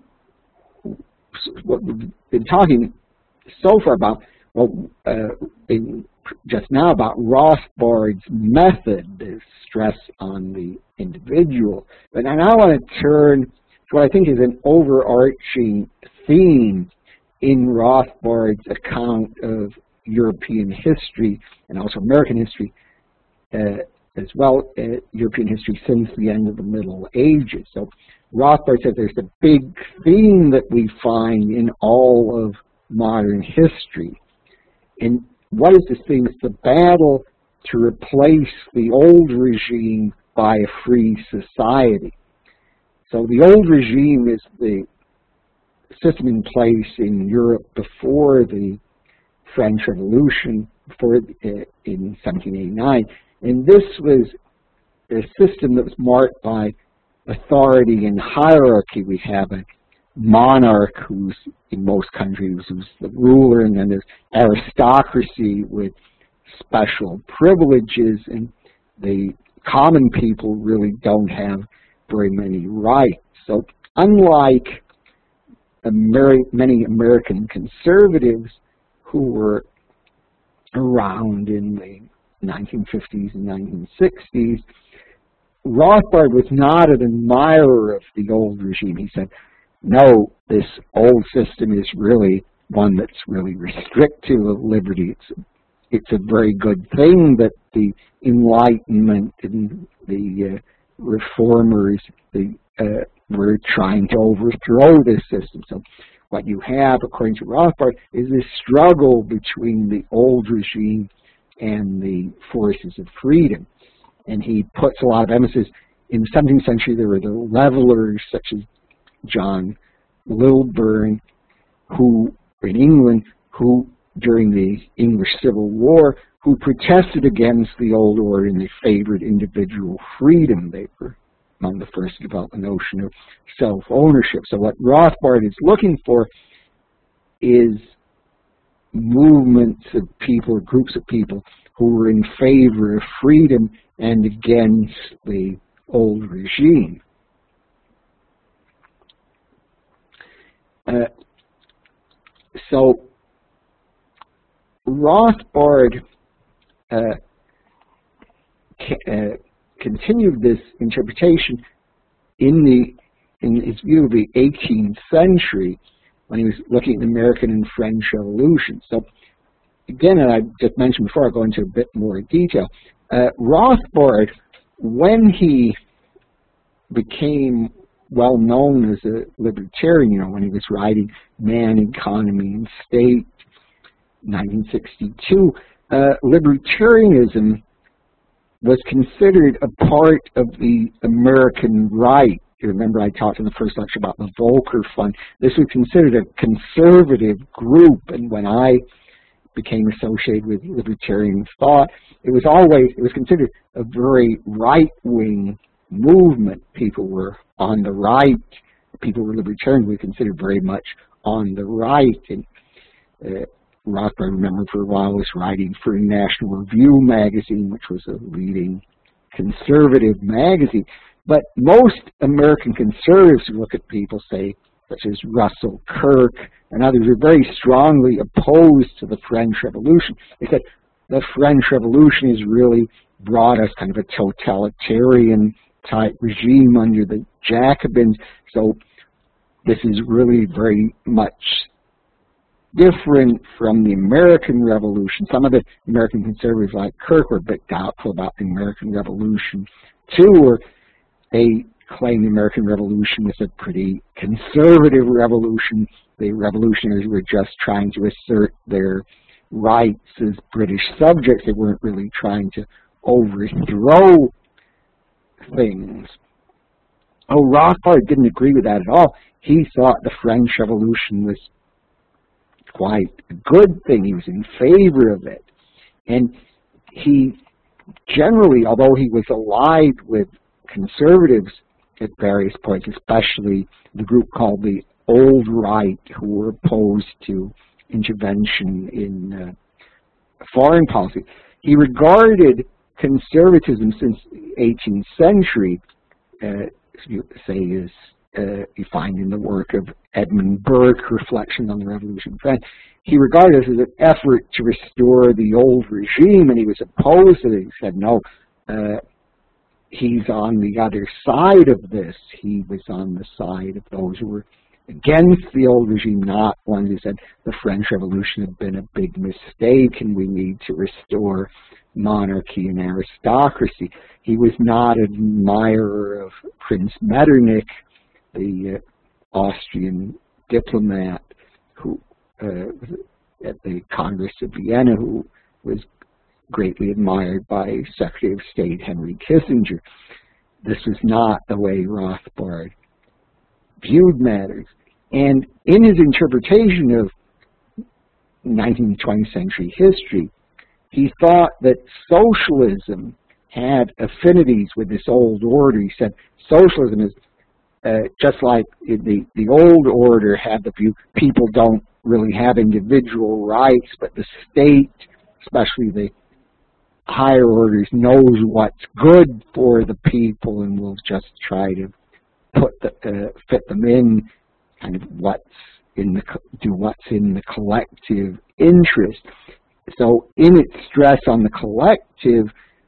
what we've been talking so far about, well, uh, in, just now about Rothbard's method, the stress on the individual. But now I want to turn to what I think is an overarching theme in Rothbard's account of European history and also American history, uh, as well as European history since the end of the Middle Ages. So Rothbard says there's a big theme that we find in all of modern history. And what is this theme? It's the battle to replace the old regime by a free society. So the old regime is the system in place in Europe before the French Revolution, before uh, in seventeen eighty-nine. And this was a system that was marked by authority and hierarchy. We have a monarch who's, in most countries, who's the ruler, and then there's aristocracy with special privileges, and the common people really don't have very many rights. So unlike Ameri- many American conservatives who were around in the nineteen fifties and nineteen sixties, Rothbard was not an admirer of the old regime. He said, no, this old system is really one that's really restrictive of liberty. It's, it's a very good thing that the Enlightenment and the uh, reformers the, uh, were trying to overthrow this system. So what you have, according to Rothbard, is this struggle between the old regime and the forces of freedom. And he puts a lot of emphasis. In the seventeenth century, there were the levelers, such as John Lilburne, who, in England, who, during the English Civil War, who protested against the old order and they favored individual freedom. They were among the first to develop the notion of self-ownership. So what Rothbard is looking for is movements of people, groups of people, who were in favor of freedom and against the old regime. Uh, so Rothbard uh, uh, continued this interpretation in the in his view of the eighteenth century when he was looking at the American and French Revolution. So again, and I just mentioned before, I'll go into a bit more detail. Uh, Rothbard, when he became well known as a libertarian, you know, when he was writing Man, Economy, and State, nineteen sixty-two, uh, libertarianism was considered a part of the American right. You remember I talked in the first lecture about the Volcker Fund. This was considered a conservative group, and when I became associated with libertarian thought, it was always, it was considered a very right-wing movement. People were on the right. People were libertarian, we considered very much on the right. And uh, Rothbard, I remember for a while, was writing for National Review magazine, which was a leading conservative magazine. But most American conservatives who look at people, say, such as Russell Kirk and others, are very strongly opposed to the French Revolution. They said the French Revolution has really brought us kind of a totalitarian type regime under the Jacobins. So this is really very much different from the American Revolution. Some of the American conservatives like Kirk were a bit doubtful about the American Revolution too, or they claim the American Revolution was a pretty conservative revolution. The revolutionaries were just trying to assert their rights as British subjects. They weren't really trying to overthrow things. Oh, Rothbard didn't agree with that at all. He thought the French Revolution was quite a good thing. He was in favor of it. And he generally, although he was allied with conservatives at various points, especially the group called the Old Right, who were opposed to intervention in uh, foreign policy, he regarded conservatism since the eighteenth century, uh, you say, is uh, you find in the work of Edmund Burke, Reflections on the Revolution in France. He regarded it as an effort to restore the old regime, and he was opposed to it. He said, no, uh, he's on the other side of this. He was on the side of those who were against the old regime, not ones who said the French Revolution had been a big mistake and we need to restore monarchy and aristocracy. He was not an admirer of Prince Metternich, the uh, Austrian diplomat who uh, at the Congress of Vienna, who was greatly admired by Secretary of State Henry Kissinger. This was not the way Rothbard viewed matters. And in his interpretation of nineteenth and twentieth century history, he thought that socialism had affinities with this old order. He said socialism is uh, just like the, the old order had the view people don't really have individual rights, but the state, especially the higher orders, knows what's good for the people and will just try to put the, uh, fit them in, kind of what's in the, do what's in the collective interest. So in its stress on the collective,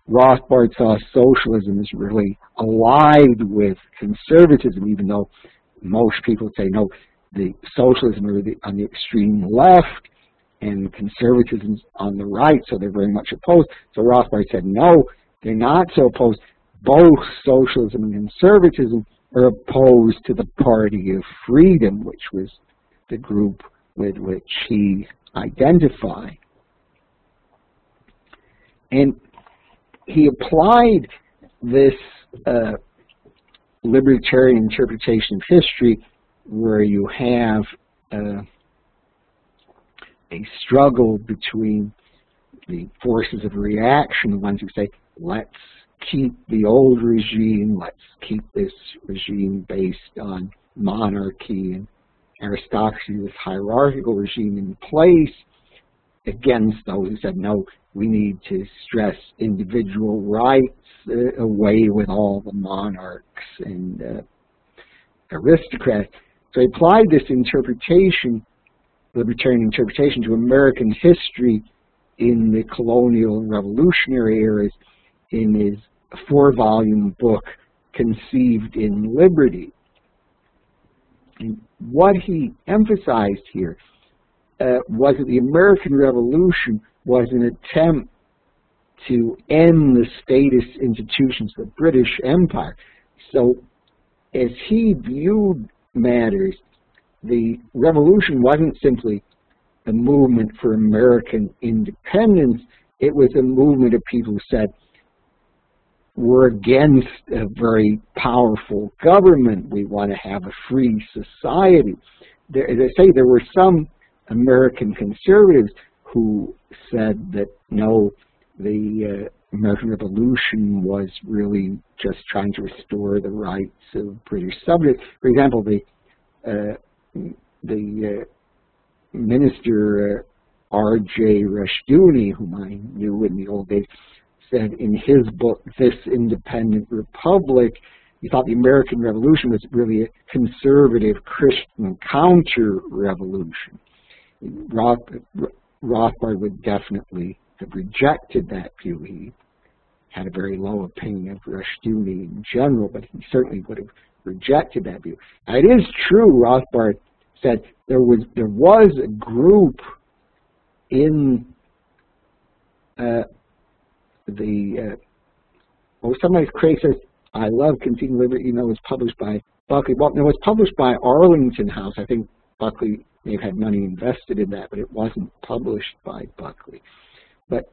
Rothbard saw socialism as really allied with conservatism, even though most people say, no, the socialism are the, on the extreme left and conservatism on the right, so they're very much opposed. So Rothbard said, no, they're not so opposed. Both socialism and conservatism are opposed to the Party of Freedom, which was the group with which he identified. And he applied this uh, libertarian interpretation of history, where you have uh, a struggle between the forces of reaction, the ones who say, let's keep the old regime, let's keep this regime based on monarchy and aristocracy, this hierarchical regime in place, against those who said, no, we need to stress individual rights, uh, away with all the monarchs and uh, aristocrats. So he applied this interpretation, libertarian interpretation, to American history in the colonial and revolutionary eras in his four-volume book, Conceived in Liberty. And what he emphasized here uh, was that the American Revolution was an attempt to end the statist institutions of the British Empire. So as he viewed matters, the revolution wasn't simply a movement for American independence, it was a movement of people who said, we're against a very powerful government, we want to have a free society. There, as I say, there were some American conservatives who said that, no, the uh, American Revolution was really just trying to restore the rights of British subjects. For example, the uh, the uh, minister uh, R J Rushdoony, whom I knew in the old days, said in his book, This Independent Republic, he thought the American Revolution was really a conservative Christian counter-revolution. Roth, Rothbard would definitely have rejected that view. He had a very low opinion of Rushdoony in general, but he certainly would have rejected that view. Now, it is true, Rothbard said, there was there was a group in uh, the uh, well, somebody Craig says, I love Conceived in Liberty, you know, it was published by Buckley. Well, no, it was published by Arlington House. I think Buckley may have had money invested in that, but it wasn't published by Buckley. But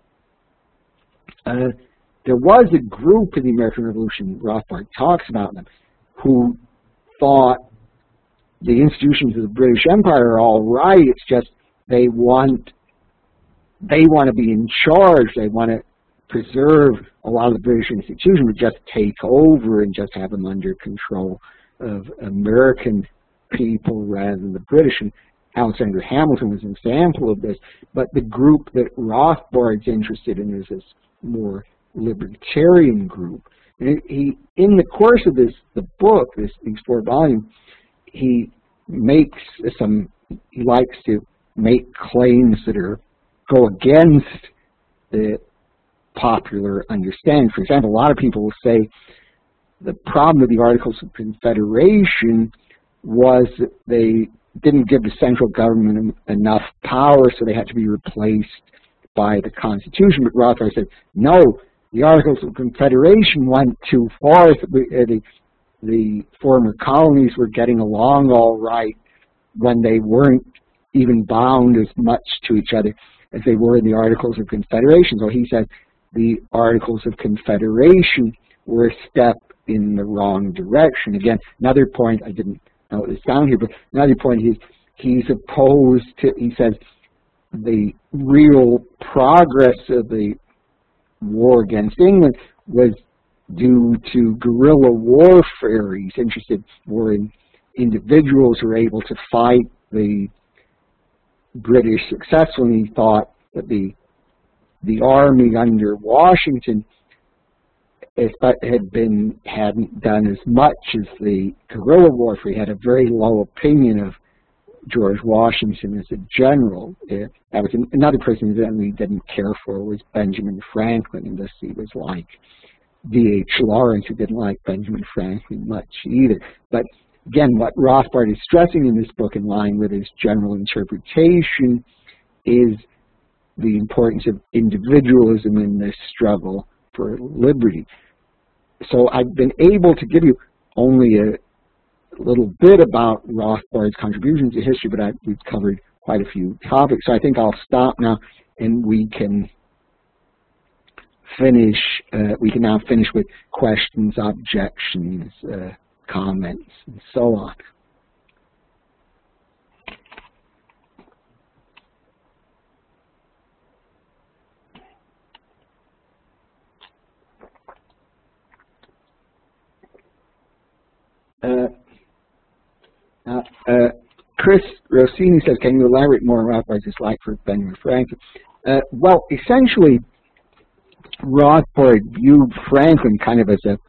uh, there was a group in the American Revolution, Rothbard talks about them, who thought the institutions of the British Empire are all right, it's just they want they want to be in charge, they want to preserve a lot of the British institutions, but just take over and just have them under control of American people rather than the British. And Alexander Hamilton was an example of this. But the group that Rothbard's interested in is this more libertarian group. And he, in the course of this, the book, this these four volumes, he makes some. He likes to make claims that are go against the popular understanding. For example, a lot of people will say the problem with the Articles of Confederation was that they didn't give the central government enough power, so they had to be replaced by the Constitution. But Rothbard said, no, the Articles of Confederation went too far. The, the former colonies were getting along all right when they weren't even bound as much to each other as they were in the Articles of Confederation. So he said the Articles of Confederation were a step in the wrong direction. Again, another point, I didn't note this down here, but another point is he's opposed to, he says, the real progress of the war against England was due to guerrilla warfare. He's interested more in individuals who were able to fight the British successfully. He thought that the the army under Washington had been hadn't done as much as the guerrilla warfare. He had a very low opinion of George Washington as a general. Uh, that was an, another person that he didn't care for was Benjamin Franklin, and thus he was like D H Lawrence, who didn't like Benjamin Franklin much either. But again, what Rothbard is stressing in this book, in line with his general interpretation, is the importance of individualism in this struggle for liberty. So I've been able to give you only a little bit about Rothbard's contributions to history, but I, we've covered quite a few topics. So I think I'll stop now, and we can finish. Uh, we can now finish with questions, objections, uh, comments, and so on. Uh, uh, uh, Chris Rossini says, can you elaborate more on Rothbard's dislike for Benjamin Franklin? Uh, well, essentially, Rothbard viewed Franklin kind of as a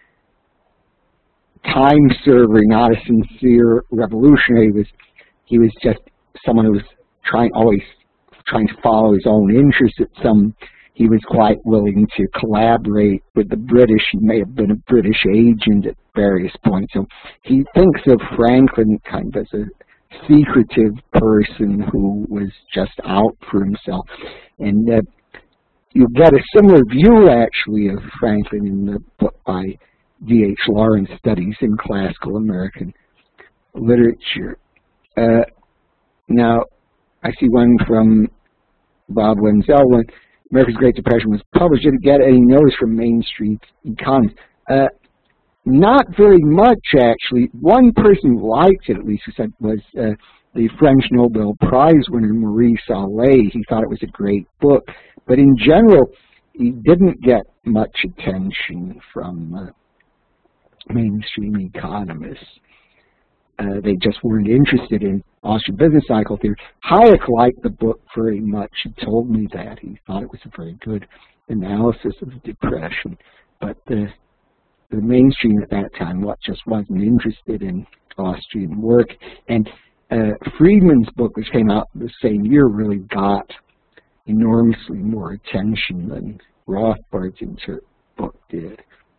time server, not a sincere revolutionary. He was, he was just someone who was trying, always trying to follow his own interests. At some, he was quite willing to collaborate with the British. He may have been a British agent at various points. So he thinks of Franklin kind of as a secretive person who was just out for himself. And uh, you get a similar view, actually, of Franklin in the book by D H Lawrence, Studies in Classical American Literature. Uh, now, I see one from Bob Wenzel. When America's Great Depression was published, did it get any notice from Main Street economists? Uh, not very much, actually. One person who liked it, at least, who said was uh, the French Nobel Prize winner, Maurice Allais. He thought it was a great book. But in general, he didn't get much attention from uh, mainstream economists. Uh, they just weren't interested in Austrian business cycle theory. Hayek liked the book very much. He told me that. He thought it was a very good analysis of the Depression. But the, the mainstream at that time what just wasn't interested in Austrian work. And uh, Friedman's book, which came out the same year, really got enormously more attention than Rothbard's inter book did.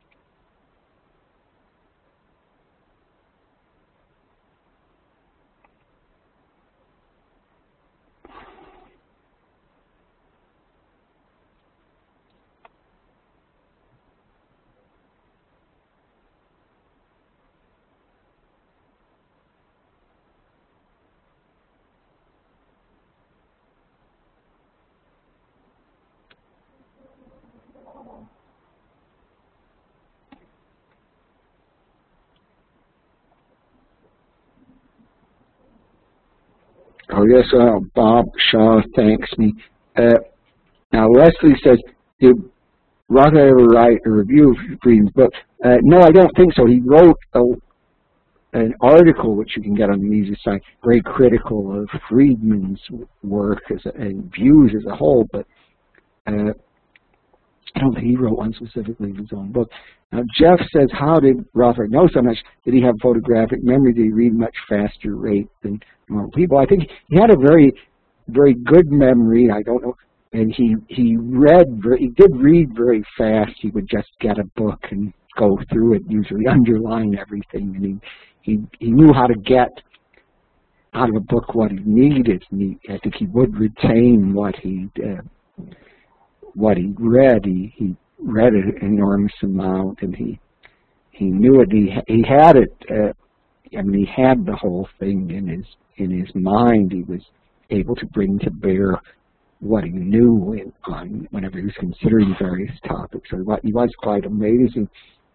Oh, yes, uh, Bob Shaw thanks me. Uh, now, Leslie says, did Rothbard ever write a review of Friedman's book? Uh, no, I don't think so. He wrote a, an article, which you can get on the Mises site, very critical of Friedman's work as a, and views as a whole, but uh, I don't think he wrote one specifically of his own book. Now, Jeff says, how did Rothbard know so much? Did he have photographic memory? Did he read much faster rate than normal people? I think he had a very, very good memory. I don't know. And he, he read, he did read very fast. He would just get a book and go through it, usually underline everything. And he, he, he knew how to get out of a book what he needed. And he, I think he would retain what he uh, what he read. He, he read an enormous amount, and he he knew it. He he had it. Uh, I mean, he had the whole thing in his in his mind. He was able to bring to bear what he knew in, on whenever he was considering various topics. So what he was quite amazing.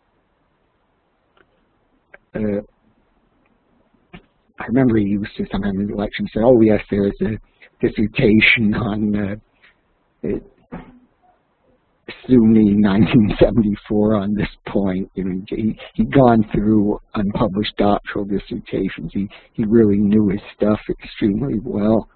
Uh, I remember he used to sometimes in the lecture say, "Oh yes, there's a dissertation on uh, it, SUNY nineteen seventy-four on this point." You know, he he'd gone through unpublished doctoral dissertations. He he really knew his stuff extremely well.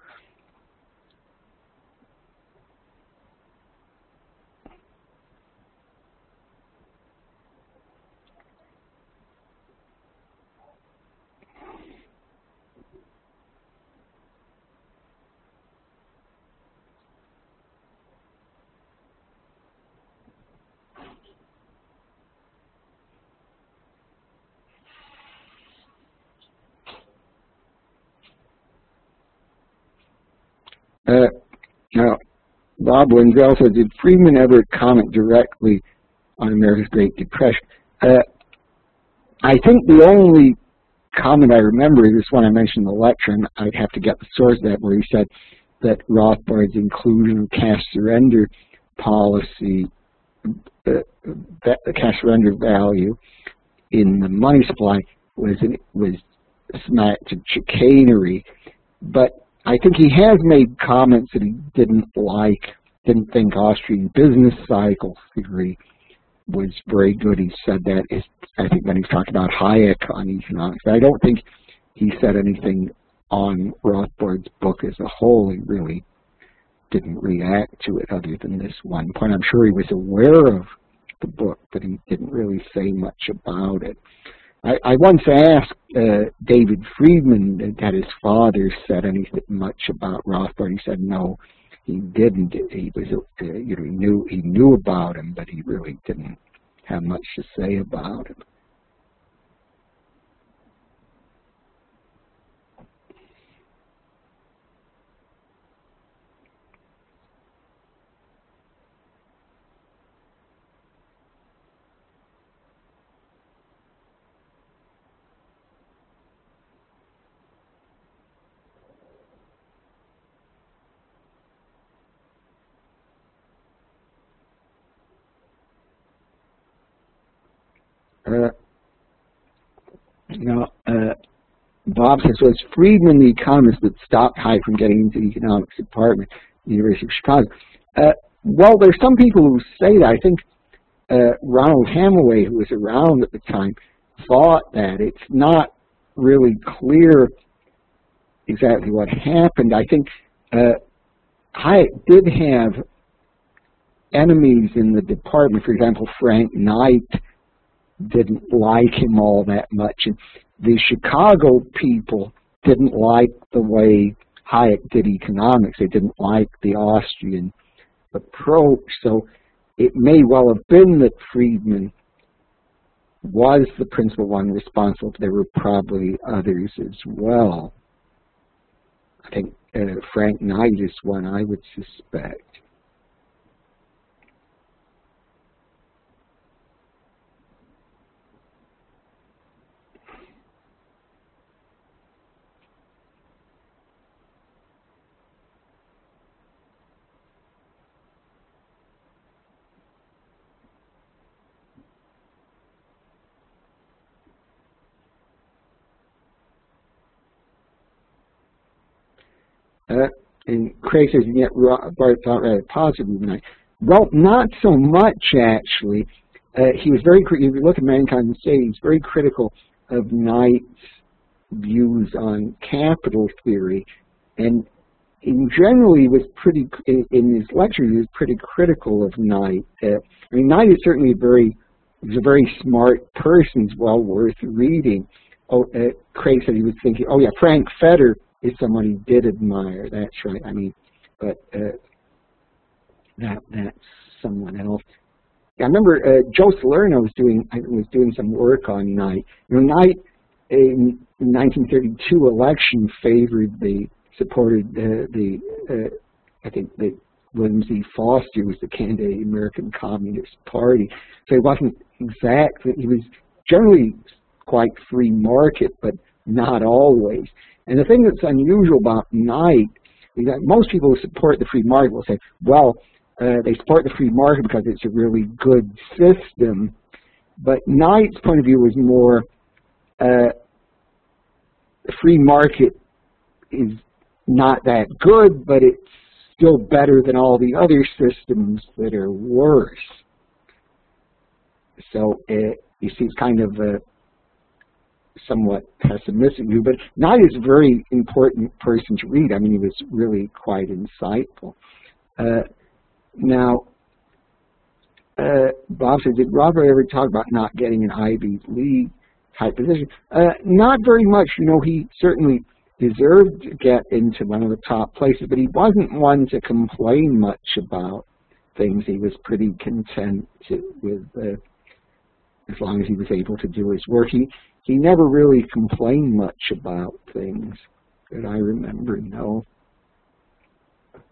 Uh, now, Bob Wenzel said, did Friedman ever comment directly on America's Great Depression? Uh, I think the only comment I remember is this one I mentioned in the lecture, and I'd have to get the source of that, where he said that Rothbard's inclusion of cash surrender policy, uh, the cash surrender value in the money supply was an, was smacked to chicanery. But I think he has made comments that he didn't like, didn't think Austrian business cycle theory was very good. He said that, is, I think, when he was talking about Hayek on economics. But I don't think he said anything on Rothbard's book as a whole. He really didn't react to it other than this one point. I'm sure he was aware of the book, but he didn't really say much about it. I, I once asked uh, David Friedman that his father said anything much about Rothbard. He said no, he didn't. He was, uh, you know, he knew he knew about him, but he really didn't have much to say about him. Uh, you know, uh, Bob says, was Friedman the economist that stopped Hayek from getting into the economics department at the University of Chicago? Uh, well, there's some people who say that. I think uh, Ronald Hammaway, who was around at the time, thought that. It's not really clear exactly what happened. I think uh, Hayek did have enemies in the department. For example, Frank Knight didn't like him all that much. And the Chicago people didn't like the way Hayek did economics. They didn't like the Austrian approach. So it may well have been that Friedman was the principal one responsible, but there were probably others as well. I think uh, Frank Knight is one I would suspect. Uh, and Craig says, you get Bart thought rather positive tonight. Well, not so much, actually. Uh, he was very, if you look at Mankind and State, he's very critical of Knight's views on capital theory. And in general, he was pretty, in, in his lecture, he was pretty critical of Knight. Uh, I mean, Knight is certainly a very, he's a very smart person. He's well worth reading. Oh, uh, Craig said he was thinking, oh yeah, Frank Fetter is someone he did admire. That's right. I mean, but uh, that that's someone else. I remember uh, Joe Salerno was doing I was doing some work on Knight. You know, Knight in nineteen thirty-two election favored the supported uh, the uh, I think the William Z. Foster was the candidate of the American Communist Party. So he wasn't exactly. He was generally quite free market, but not always. And the thing that's unusual about Knight is that most people who support the free market will say, well, uh, they support the free market because it's a really good system. But Knight's point of view was more, uh, the free market is not that good, but it's still better than all the other systems that are worse. So uh, you see, it's kind of a somewhat pessimistic view, but Knight is a very important person to read. I mean, he was really quite insightful. Uh, now, uh, Bob said, did Robert ever talk about not getting an Ivy League type position? Uh, not very much. You know, he certainly deserved to get into one of the top places, but he wasn't one to complain much about things. He was pretty content to, with uh, as long as he was able to do his work. He He never really complained much about things that I remember, no.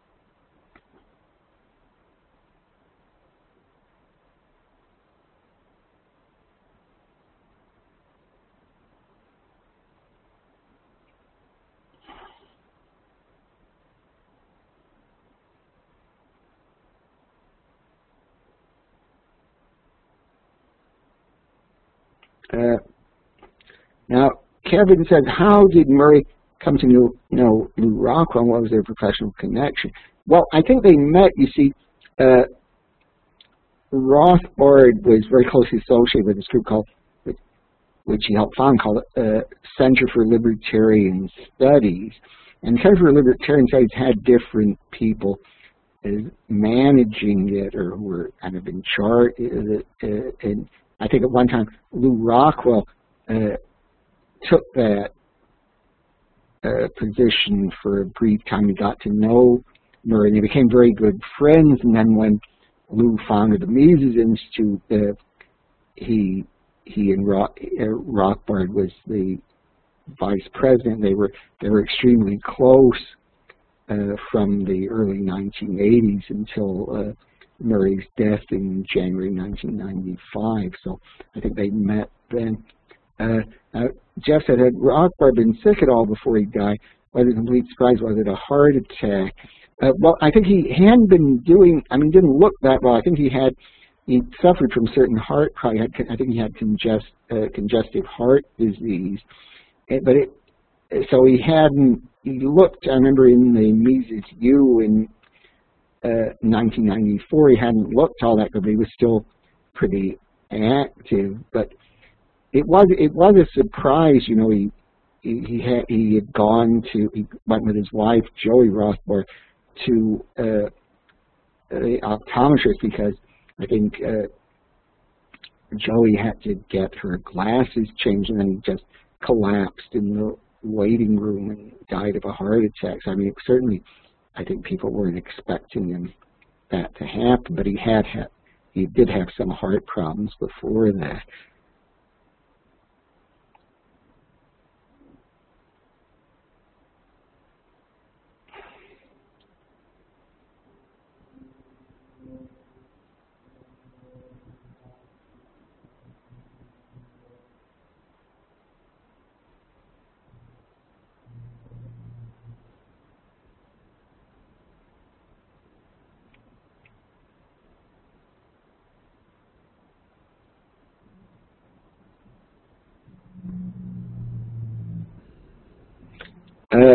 Uh, now, Kevin says, how did Murray come to know, know Lew Rockwell? What was their professional connection? Well, I think they met, you see, uh, Rothbard was very closely associated with this group called, which he helped found, called uh, Center for Libertarian Studies. And Center for Libertarian Studies had different people as managing it, or who were kind of in charge. Uh, uh, and I think at one time, Lew Rockwell uh, took that uh, position for a brief time. He got to know Murray, and they became very good friends. And then when Lew founded the Mises Institute, uh, he he and Rock, uh, Rothbard was the vice president. They were they were extremely close uh, from the early nineteen eighties until uh, Murray's death in January nineteen ninety-five. So I think they met then. Uh, uh, Jeff said, had Rothbard been sick at all before he died? Was it a complete surprise? Was it a heart attack? Uh, well, I think he hadn't been doing, I mean, didn't look that well. I think he had, he suffered from certain heart, probably had, I think he had congest, uh, congestive heart disease. But it, so he hadn't, he looked, I remember in the Mises U in uh, nineteen ninety-four, he hadn't looked all that good, but he was still pretty active. But it was, it was a surprise, you know, he, he, he had, he had gone to, he went with his wife, Joey Rothbard, to uh, the optometrist because I think uh, Joey had to get her glasses changed, and then he just collapsed in the waiting room and died of a heart attack. So, I mean, certainly, I think people weren't expecting him that to happen, but he had had, he did have some heart problems before that. Uh,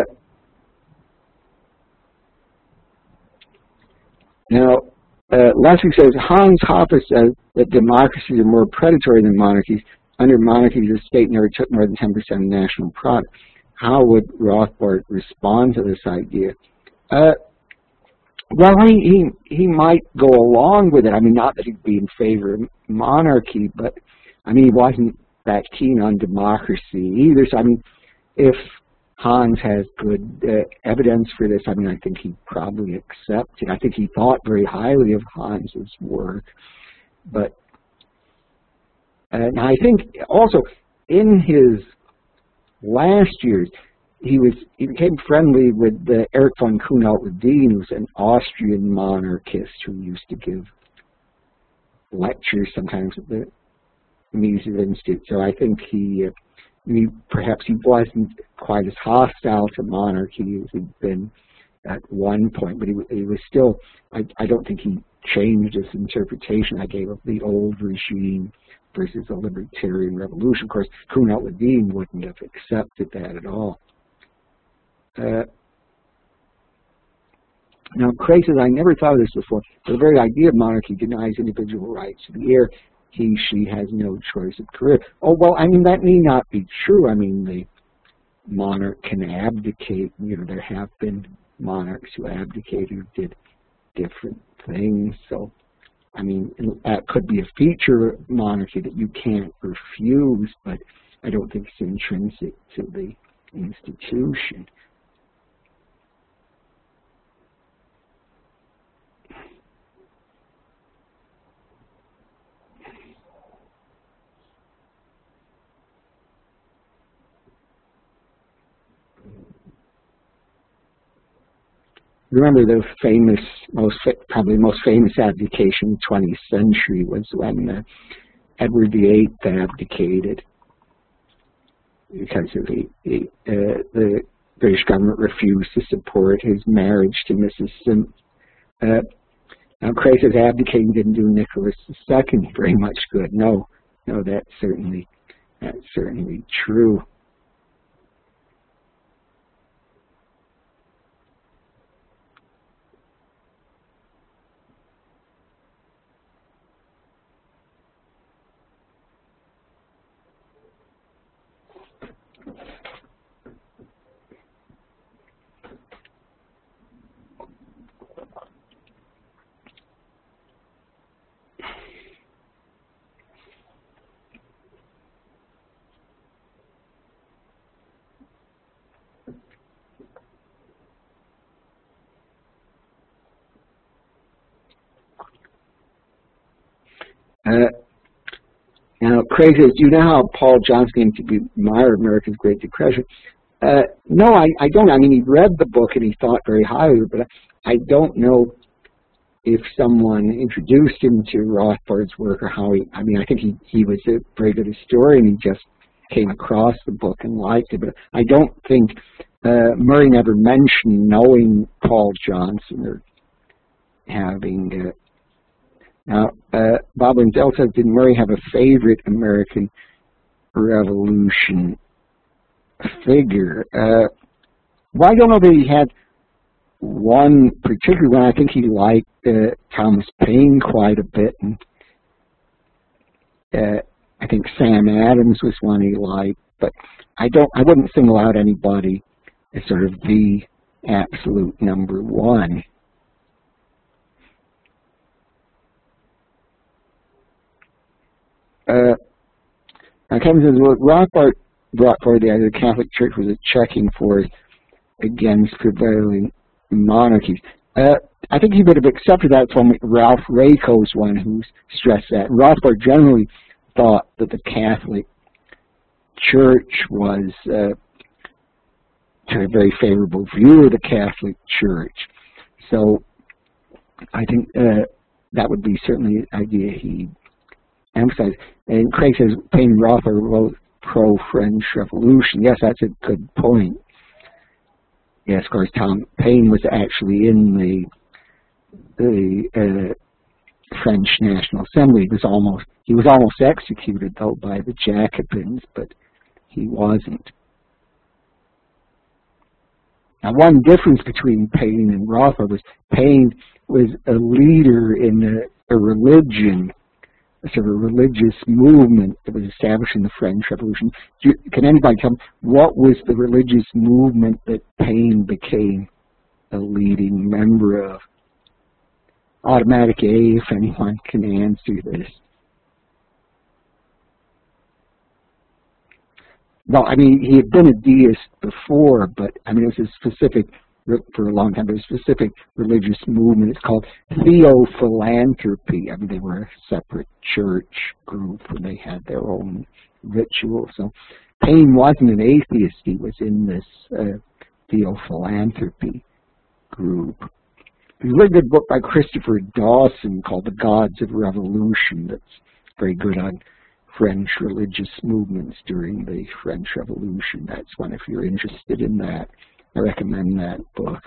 now, uh, Leslie says, Hans Hoppe says that democracies are more predatory than monarchies. Under monarchies, the state never took more than ten percent of national product. How would Rothbard respond to this idea? Uh, well, he, he, he might go along with it. I mean, not that he'd be in favor of monarchy, but, I mean, he wasn't that keen on democracy either. So, I mean, if Hans has good uh, evidence for this, I mean, I think he'd probably accept it. I think he thought very highly of Hans's work. But and I think also in his last years, he was he became friendly with uh, Erich von Kuhnau-Leddihn, who's an Austrian monarchist who used to give lectures sometimes at the Mises Institute. So I think he, uh, he perhaps he wasn't quite as hostile to monarchy as he'd been at one point, but he, he was still, I, I don't think he changed his interpretation I gave of the old regime versus the libertarian revolution. Of course, Kuhnau-Leddihn wouldn't have accepted that at all. Uh, now, Craig says, I never thought of this before, but the very idea of monarchy denies individual rights to the heir. He, she has no choice of career. Oh, well, I mean, that may not be true. I mean, the monarch can abdicate. You know, there have been monarchs who abdicated, who did different things. So, I mean, that could be a feature of monarchy that you can't refuse, but I don't think it's intrinsic to the institution. Remember the famous, most probably most famous abdication in the twentieth century was when uh, Edward the Eighth abdicated because of the the, uh, the British government refused to support his marriage to Missus Sim. Uh, now, Craig says abdicating didn't do Nicholas the Second very much good. No, no, that certainly That's certainly true. Uh, now, Craig says, do you know how Paul Johnson came to be admired America's Great Depression? Uh, no, I, I don't. I mean, he read the book and he thought very highly of it, but I, I don't know if someone introduced him to Rothbard's work or how he, I mean, I think he, he was a very good historian. He just came across the book and liked it, but I don't think uh, Murray never mentioned knowing Paul Johnson or having... Uh, Now, uh, Bob Lindell says, did Murray have a favorite American Revolution figure? Uh, well, I don't know that he had one particular one. I think he liked uh, Thomas Paine quite a bit, and uh, I think Sam Adams was one he liked. But I don't. I wouldn't single out anybody as sort of the absolute number one. Uh, now Kevin says, well, Rothbard brought forward the idea the Catholic Church was a checking force against prevailing monarchies. Uh, I think he would have accepted that from Ralph Raico's one who stressed that. Rothbard generally thought that the Catholic Church was uh, had a very favorable view of the Catholic Church. So I think uh, that would be certainly an idea he emphasized. And Craig says Paine and Rothbard wrote pro-French Revolution. Yes, that's a good point. Yes, of course, Tom Paine was actually in the the uh, French National Assembly. He was almost he was almost executed though by the Jacobins, but he wasn't. Now, one difference between Paine and Rothbard was Paine was a leader in a, a religion, a sort of religious movement that was established in the French Revolution. Do you, can anybody tell me what was the religious movement that Paine became a leading member of? Automatic A, if anyone can answer this. Well, I mean, he had been a deist before, but I mean, it was a specific, for a long time, but a specific religious movement. It's called Theophilanthropy. I mean, they were a separate church group and they had their own rituals. So Paine wasn't an atheist. He was in this uh, Theophilanthropy group. There's a really good book by Christopher Dawson called The Gods of Revolution that's very good on French religious movements during the French Revolution. That's one if you're interested in that. I recommend that book.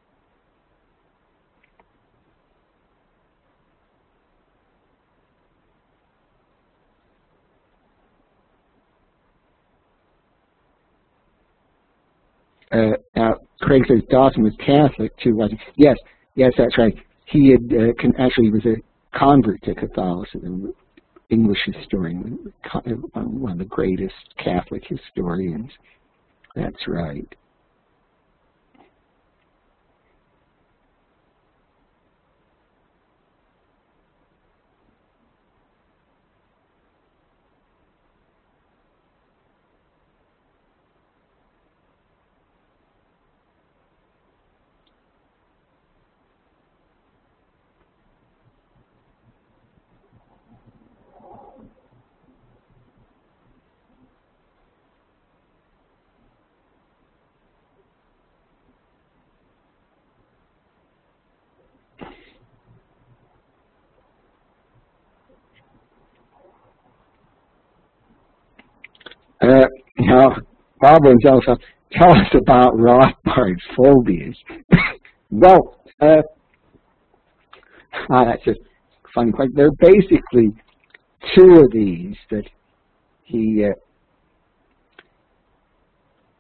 Uh, now, Craig says Dawson was Catholic too, wasn't he? Yes, yes, that's right. He had uh, can, actually was a convert to Catholicism. English historian, one of the greatest Catholic historians. That's right. Uh, now, Bob Lindell, tell us about Rothbard's phobias. Well, uh, ah, that's a fun question. There are basically two of these that he uh,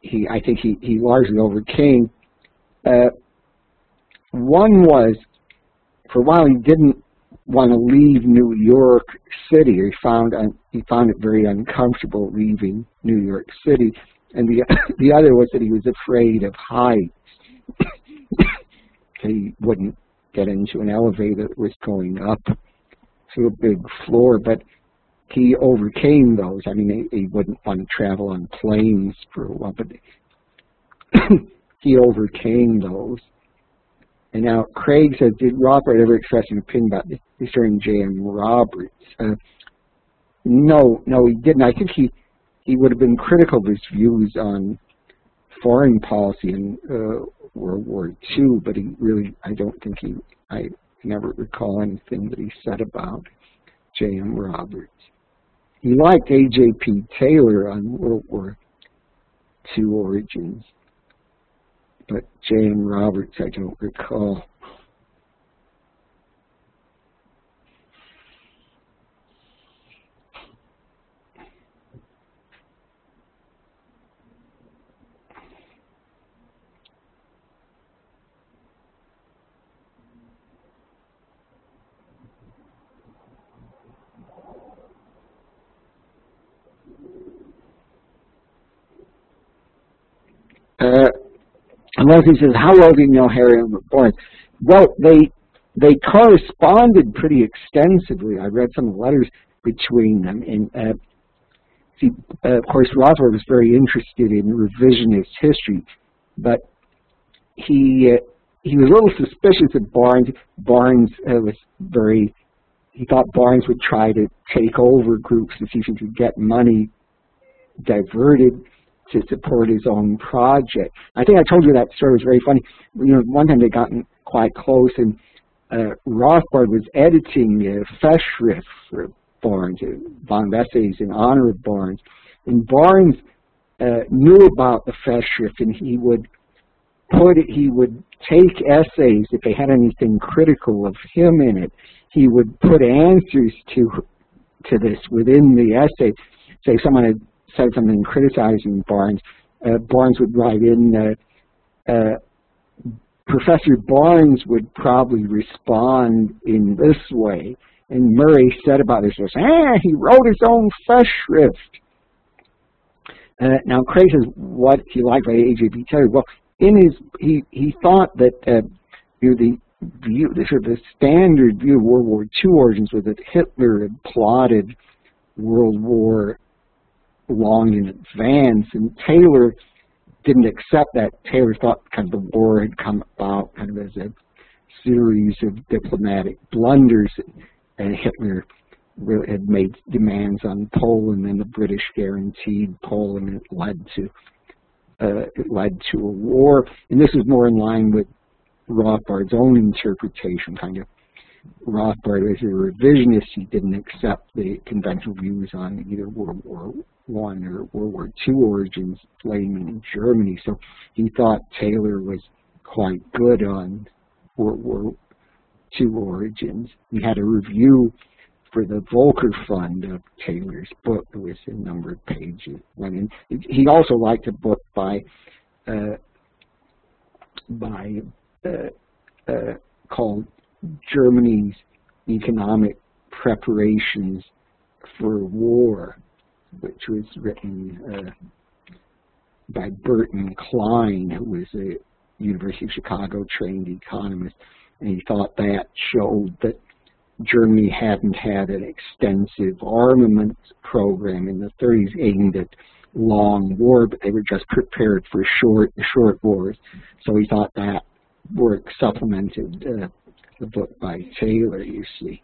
he, I think he, he largely overcame. Uh, one was, for a while he didn't want to leave New York City. He found he found it very uncomfortable leaving New York City, and the the other was that he was afraid of heights. He wouldn't get into an elevator that was going up to a big floor, but he overcame those. I mean, he, he wouldn't want to travel on planes for a while, but he overcame those. And now Craig says, did Rothbard ever express an opinion about the historian J M Roberts? Uh, no, no, he didn't. I think he, he would have been critical of his views on foreign policy in uh, World War Two, but he really, I don't think he, I never recall anything that he said about J M Roberts. He liked A J P Taylor on World War Two origins, but J M Roberts I don't recall. Uh, and Leslie says, how well do you know Harry and Barnes? Well, they they corresponded pretty extensively. I read some of the letters between them. And uh, see, uh, of course, Rothbard was very interested in revisionist history, but he uh, he was a little suspicious of Barnes. Barnes uh, was very. He thought Barnes would try to take over groups to see if he could get money diverted to support his own project. I think I told you that story was very funny. You know, one time they gotten quite close, and uh, Rothbard was editing a Festschrift for Barnes, a volume of essays in honor of Barnes, and Barnes uh, knew about the Festschrift, and he would put it, he would take essays if they had anything critical of him in it. He would put answers to to this within the essay. Say someone had said something criticizing Barnes, uh, Barnes would write in, uh, uh, Professor Barnes would probably respond in this way. And Murray said about this, was, ah, he wrote his own Festschrift. Uh, now, Craig says, what he liked by A J P Taylor? Well, in his, he, he thought that uh, you know, the view, the sort of the standard view of World War Two origins was that Hitler had plotted World War long in advance, and Taylor didn't accept that. Taylor thought kind of the war had come about kind of as a series of diplomatic blunders, and Hitler really had made demands on Poland, and the British guaranteed Poland, and it led to uh, it led to a war. And this was more in line with Rothbard's own interpretation, kind of. Rothbard, as a revisionist, he didn't accept the conventional views on either World War One or World War Two origins flaming in Germany. So he thought Taylor was quite good on World War Two origins. He had a review for the Volcker Fund of Taylor's book. It was a number of pages. And he also liked a book by uh, by uh, uh, called Germany's Economic Preparations for War, which was written uh, by Burton Klein, who was a University of Chicago trained economist, and he thought that showed that Germany hadn't had an extensive armaments program in the thirties aimed at long war, but they were just prepared for short short wars. So he thought that work supplemented uh, the book by Taylor, you see.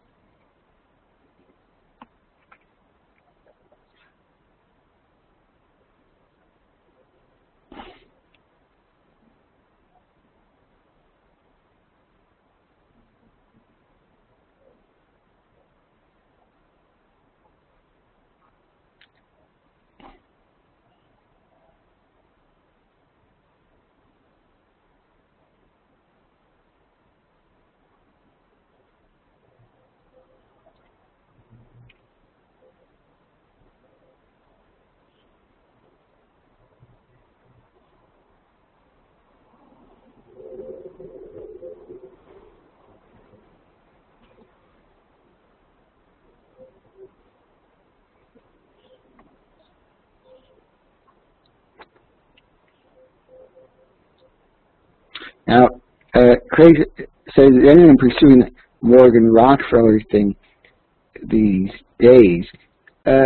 Craig says anyone pursuing the Morgan Rockefeller thing these days. Uh,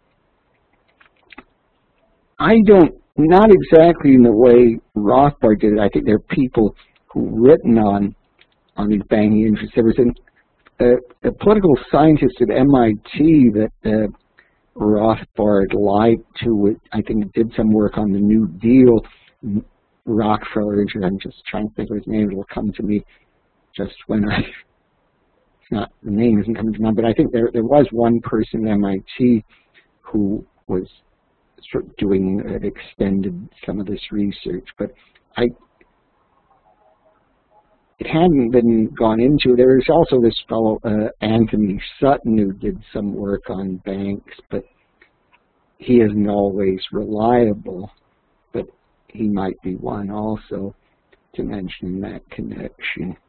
I don't, not exactly in the way Rothbard did it. I think there are people who've written on on these banking interests. There was an, uh, a political scientist at M I T that uh, Rothbard lied to. I think did some work on the New Deal Rockefeller interest. I'm just trying to think of his name. It'll come to me just when I. It's not the name isn't coming to mind, but I think there there was one person at M I T who was sort of doing uh, extended some of this research, but I. It hadn't been gone into. There was also this fellow, uh, Anthony Sutton, who did some work on banks, but he isn't always reliable. But he might be one also to mention in that connection.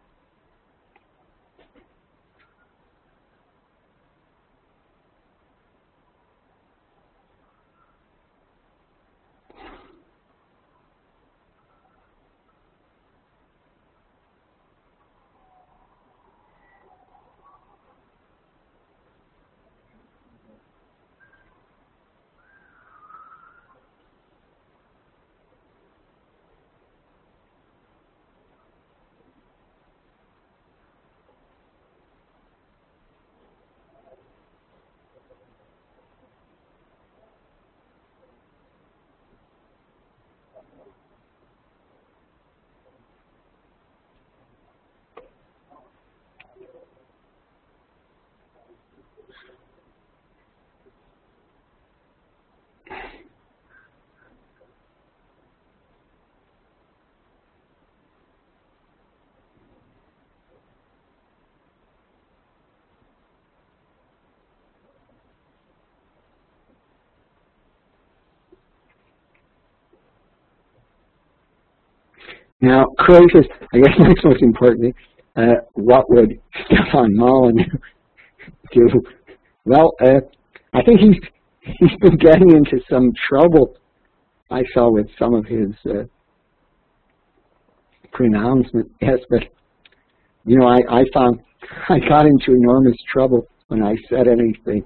Now, Craig says, I guess next most importantly, uh, what would Stefan Molyneux do? Well, uh, I think he's he's been getting into some trouble. I saw with some of his uh, pronouncement. Yes, but you know, I I found I got into enormous trouble when I said anything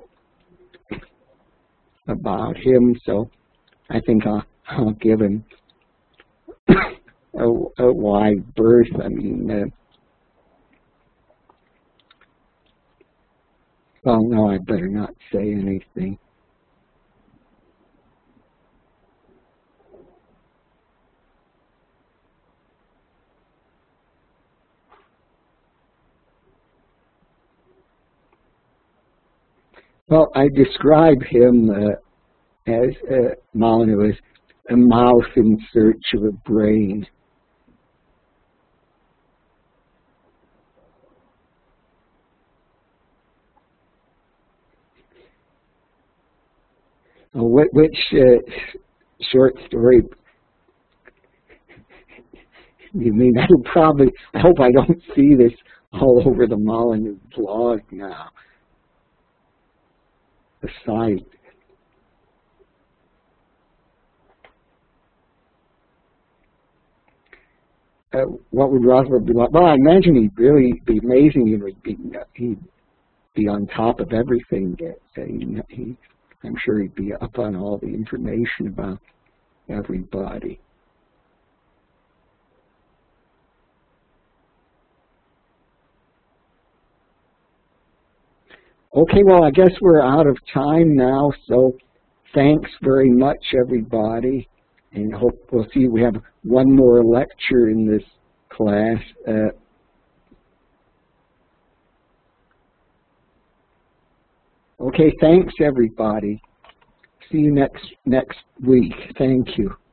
about him. So I think I'll, I'll give him a, a wide berth. I mean, uh, well, no, I better not say anything. Well, I describe him uh, as uh, Molyneux as a mouse in search of a brain. Uh, which uh, short story you mean? I probably. I hope I don't see this all over the Molyneux blog now. The site. Uh, what would Rothbard be like? Well, I imagine he'd really be amazing. He would be. He'd be on top of everything. Uh, he, he, I'm sure he'd be up on all the information about everybody. Okay, well, I guess we're out of time now, so thanks very much, everybody, and hope we'll see. We have one more lecture in this class. Uh, okay, thanks, everybody. See you next next week. Thank you.